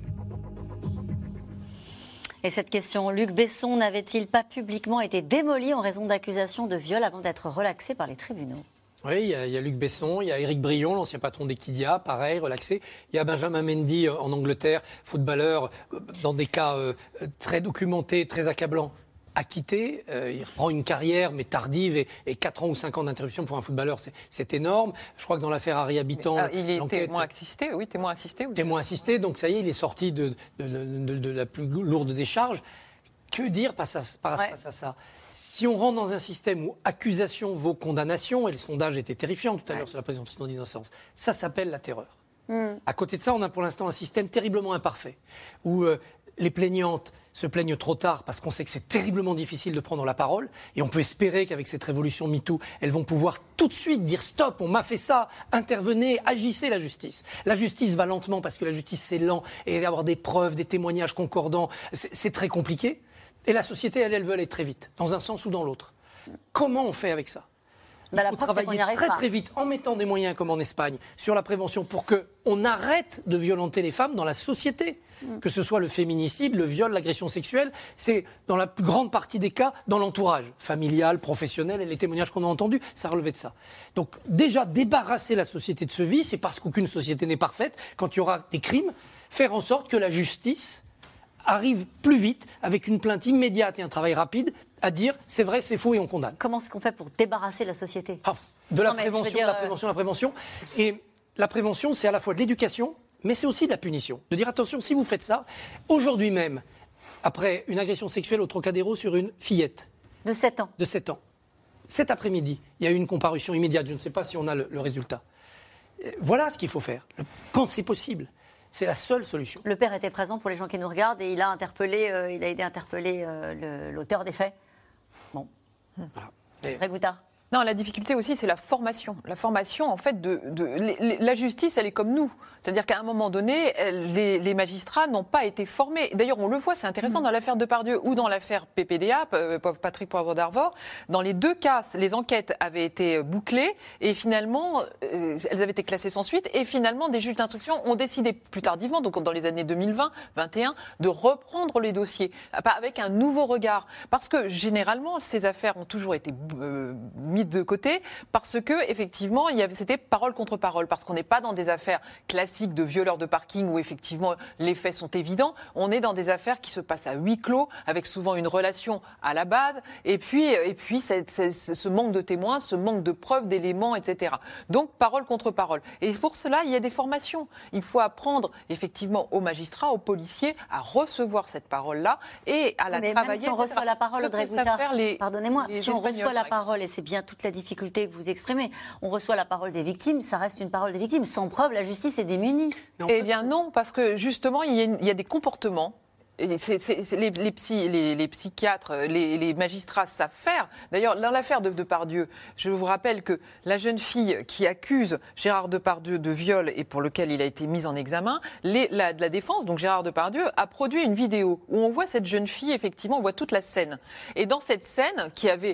Et cette question, Luc Besson n'avait-il pas publiquement été démoli en raison d'accusations de viol avant d'être relaxé par les tribunaux ? Oui, il y a Luc Besson, il y a Éric Brion, l'ancien patron d'Equidia, pareil, relaxé. Il y a Benjamin Mendy en Angleterre, footballeur, dans des cas très documentés, très accablants, acquitté. Il reprend une carrière, mais tardive, et 4 ans ou 5 ans d'interruption pour un footballeur, c'est énorme. Je crois que dans l'affaire Harry Habitant... il est témoin assisté, oui, témoin assisté. Oui. Témoin assisté, donc ça y est, il est sorti de la plus lourde des charges. Que dire face à ça ? Si on rentre dans un système où accusation vaut condamnation, et le sondage était terrifiant tout à l'heure sur la présomption d'innocence, ça s'appelle la terreur. À côté de ça, on a pour l'instant un système terriblement imparfait, où les plaignantes se plaignent trop tard parce qu'on sait que c'est terriblement difficile de prendre la parole, et on peut espérer qu'avec cette révolution MeToo, elles vont pouvoir tout de suite dire stop, on m'a fait ça, intervenez, agissez la justice. La justice va lentement parce que la justice c'est lent, et avoir des preuves, des témoignages concordants, c'est très compliqué. Et la société, elle veut aller très vite, dans un sens ou dans l'autre. Comment on fait avec ça ? Il faut travailler très vite, en mettant des moyens comme en Espagne, sur la prévention, pour qu'on arrête de violenter les femmes dans la société. Que ce soit le féminicide, le viol, l'agression sexuelle, c'est dans la plus grande partie des cas dans l'entourage familial, professionnel, et les témoignages qu'on a entendus, ça relevait de ça. Donc déjà, débarrasser la société de ce vice, c'est parce qu'aucune société n'est parfaite. Quand il y aura des crimes, faire en sorte que la justice arrive plus vite, avec une plainte immédiate et un travail rapide, à dire c'est vrai, c'est faux et on condamne. Comment est-ce qu'on fait pour débarrasser la société ? De la prévention. Et la prévention, c'est à la fois de l'éducation, mais c'est aussi de la punition. De dire attention, si vous faites ça, aujourd'hui même, après une agression sexuelle au Trocadéro sur une fillette. De 7 ans. De 7 ans. Cet après-midi, il y a eu une comparution immédiate. Je ne sais pas si on a le résultat. Voilà ce qu'il faut faire, quand c'est possible. C'est la seule solution. Le père était présent pour les gens qui nous regardent et il a aidé à interpeller l'auteur des faits. Bon. Voilà. Régoutard. Non, la difficulté aussi, c'est la formation. La formation, en fait, la justice, elle est comme nous. C'est-à-dire qu'à un moment donné, les magistrats n'ont pas été formés. D'ailleurs, on le voit, c'est intéressant, dans l'affaire Depardieu ou dans l'affaire PPDA, Patrick Poivre d'Arvor. Dans les 2 cas, les enquêtes avaient été bouclées et finalement, elles avaient été classées sans suite. Et finalement, des juges d'instruction ont décidé plus tardivement, donc dans les années 2020-21, de reprendre les dossiers avec un nouveau regard. Parce que généralement, ces affaires ont toujours été mises de côté parce que effectivement c'était parole contre parole, parce qu'on n'est pas dans des affaires classiques de violeurs de parking où effectivement les faits sont évidents. On est dans des affaires qui se passent à huis clos avec souvent une relation à la base et puis ce manque de témoins, ce manque de preuves, d'éléments, etc. Donc parole contre parole. Et pour cela il y a des formations. Il faut apprendre effectivement aux magistrats, aux policiers à recevoir cette parole-là et à la travailler. Même si on reçoit la parole, Audrey Goutard, pardonnez-moi, si on reçoit la parole, et c'est bien toute la difficulté que vous exprimez. On reçoit la parole des victimes, ça reste une parole des victimes. Sans preuve, la justice est démunie. Eh bien non, parce que justement, il y a des comportements Les psychiatres, les magistrats savent faire. D'ailleurs, dans l'affaire de Depardieu, je vous rappelle que la jeune fille qui accuse Gérard Depardieu de viol et pour lequel il a été mis en examen, la défense, donc Gérard Depardieu, a produit une vidéo où on voit cette jeune fille, effectivement, on voit toute la scène. Et dans cette scène, qui avait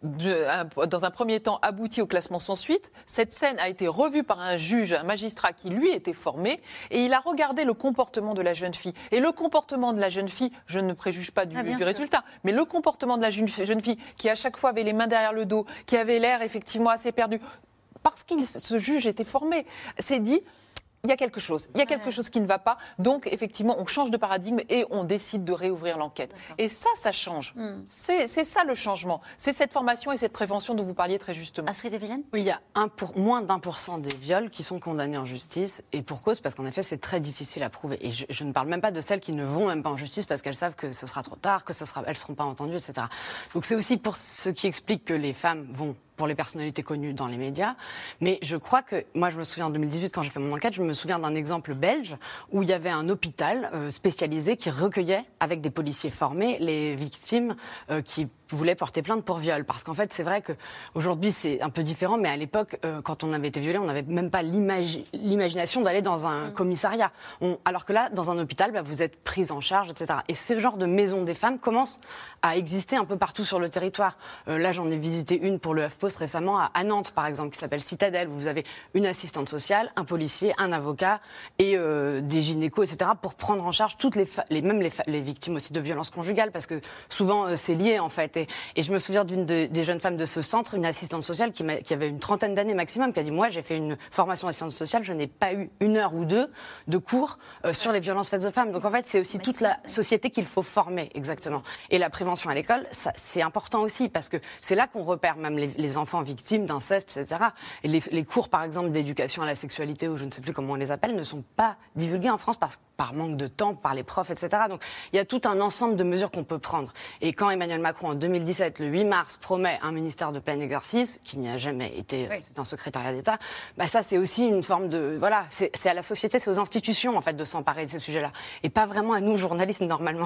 dans un premier temps abouti au classement sans suite, cette scène a été revue par un juge, un magistrat qui lui était formé, et il a regardé le comportement de la jeune fille. Et le comportement de la jeune fille, je ne préjuge pas du résultat, mais le comportement de la jeune fille qui à chaque fois avait les mains derrière le dos, qui avait l'air effectivement assez perdu, parce que ce juge était formé, s'est dit... Il y a quelque chose qui ne va pas. Donc, effectivement, on change de paradigme et on décide de réouvrir l'enquête. Et ça change. C'est ça le changement. C'est cette formation et cette prévention dont vous parliez très justement. Astrid Evelyne ? Oui, il y a moins d'1% des viols qui sont condamnés en justice. Et pour cause, parce qu'en effet, c'est très difficile à prouver. Et je ne parle même pas de celles qui ne vont même pas en justice parce qu'elles savent que ce sera trop tard, elles ne seront pas entendues, etc. Donc, c'est aussi pour ce qui explique que les femmes vont pour les personnalités connues dans les médias. Mais je crois que, moi je me souviens en 2018 quand j'ai fait mon enquête, je me souviens d'un exemple belge où il y avait un hôpital spécialisé qui recueillait avec des policiers formés les victimes qui voulaient porter plainte pour viol. Parce qu'en fait, c'est vrai qu'aujourd'hui, c'est un peu différent, mais à l'époque, quand on avait été violé, on n'avait même pas l'imagination d'aller dans un commissariat. Alors que là, dans un hôpital, vous êtes prise en charge, etc. Et ce genre de maison des femmes commence à exister un peu partout sur le territoire. Là, j'en ai visité une pour le HuffPost récemment à Nantes, par exemple, qui s'appelle Citadelle, où vous avez une assistante sociale, un policier, un avocat et des gynécos, etc., pour prendre en charge toutes les victimes aussi de violences conjugales, parce que souvent, c'est lié, en fait. Et je me souviens d'une des jeunes femmes de ce centre, une assistante sociale qui avait une 30aine d'années maximum, qui a dit « Moi, j'ai fait une formation d'assistante sociale, je n'ai pas eu 1 heure ou 2 de cours sur les violences faites aux femmes. » Donc en fait, c'est aussi toute la société qu'il faut former, exactement. Et la prévention à l'école, c'est important aussi, parce que c'est là qu'on repère même les enfants victimes d'inceste, etc. Et les cours, par exemple, d'éducation à la sexualité, ou je ne sais plus comment on les appelle, ne sont pas divulgués en France par manque de temps, par les profs, etc. Donc il y a tout un ensemble de mesures qu'on peut prendre. Et quand Emmanuel Macron, en 2017, le 8 mars, promet un ministère de plein exercice, qui n'y a jamais été, c'est un secrétariat d'État, ça c'est aussi une forme de... Voilà, c'est à la société, c'est aux institutions, en fait, de s'emparer de ces sujets-là. Et pas vraiment à nous, journalistes, normalement.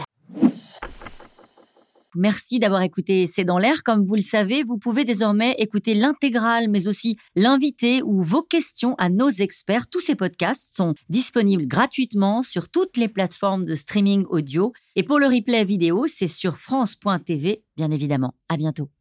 Merci d'avoir écouté C'est dans l'air. Comme vous le savez, vous pouvez désormais écouter l'intégrale, mais aussi l'invité ou vos questions à nos experts. Tous ces podcasts sont disponibles gratuitement sur toutes les plateformes de streaming audio. Et pour le replay vidéo, c'est sur France.tv, bien évidemment. À bientôt.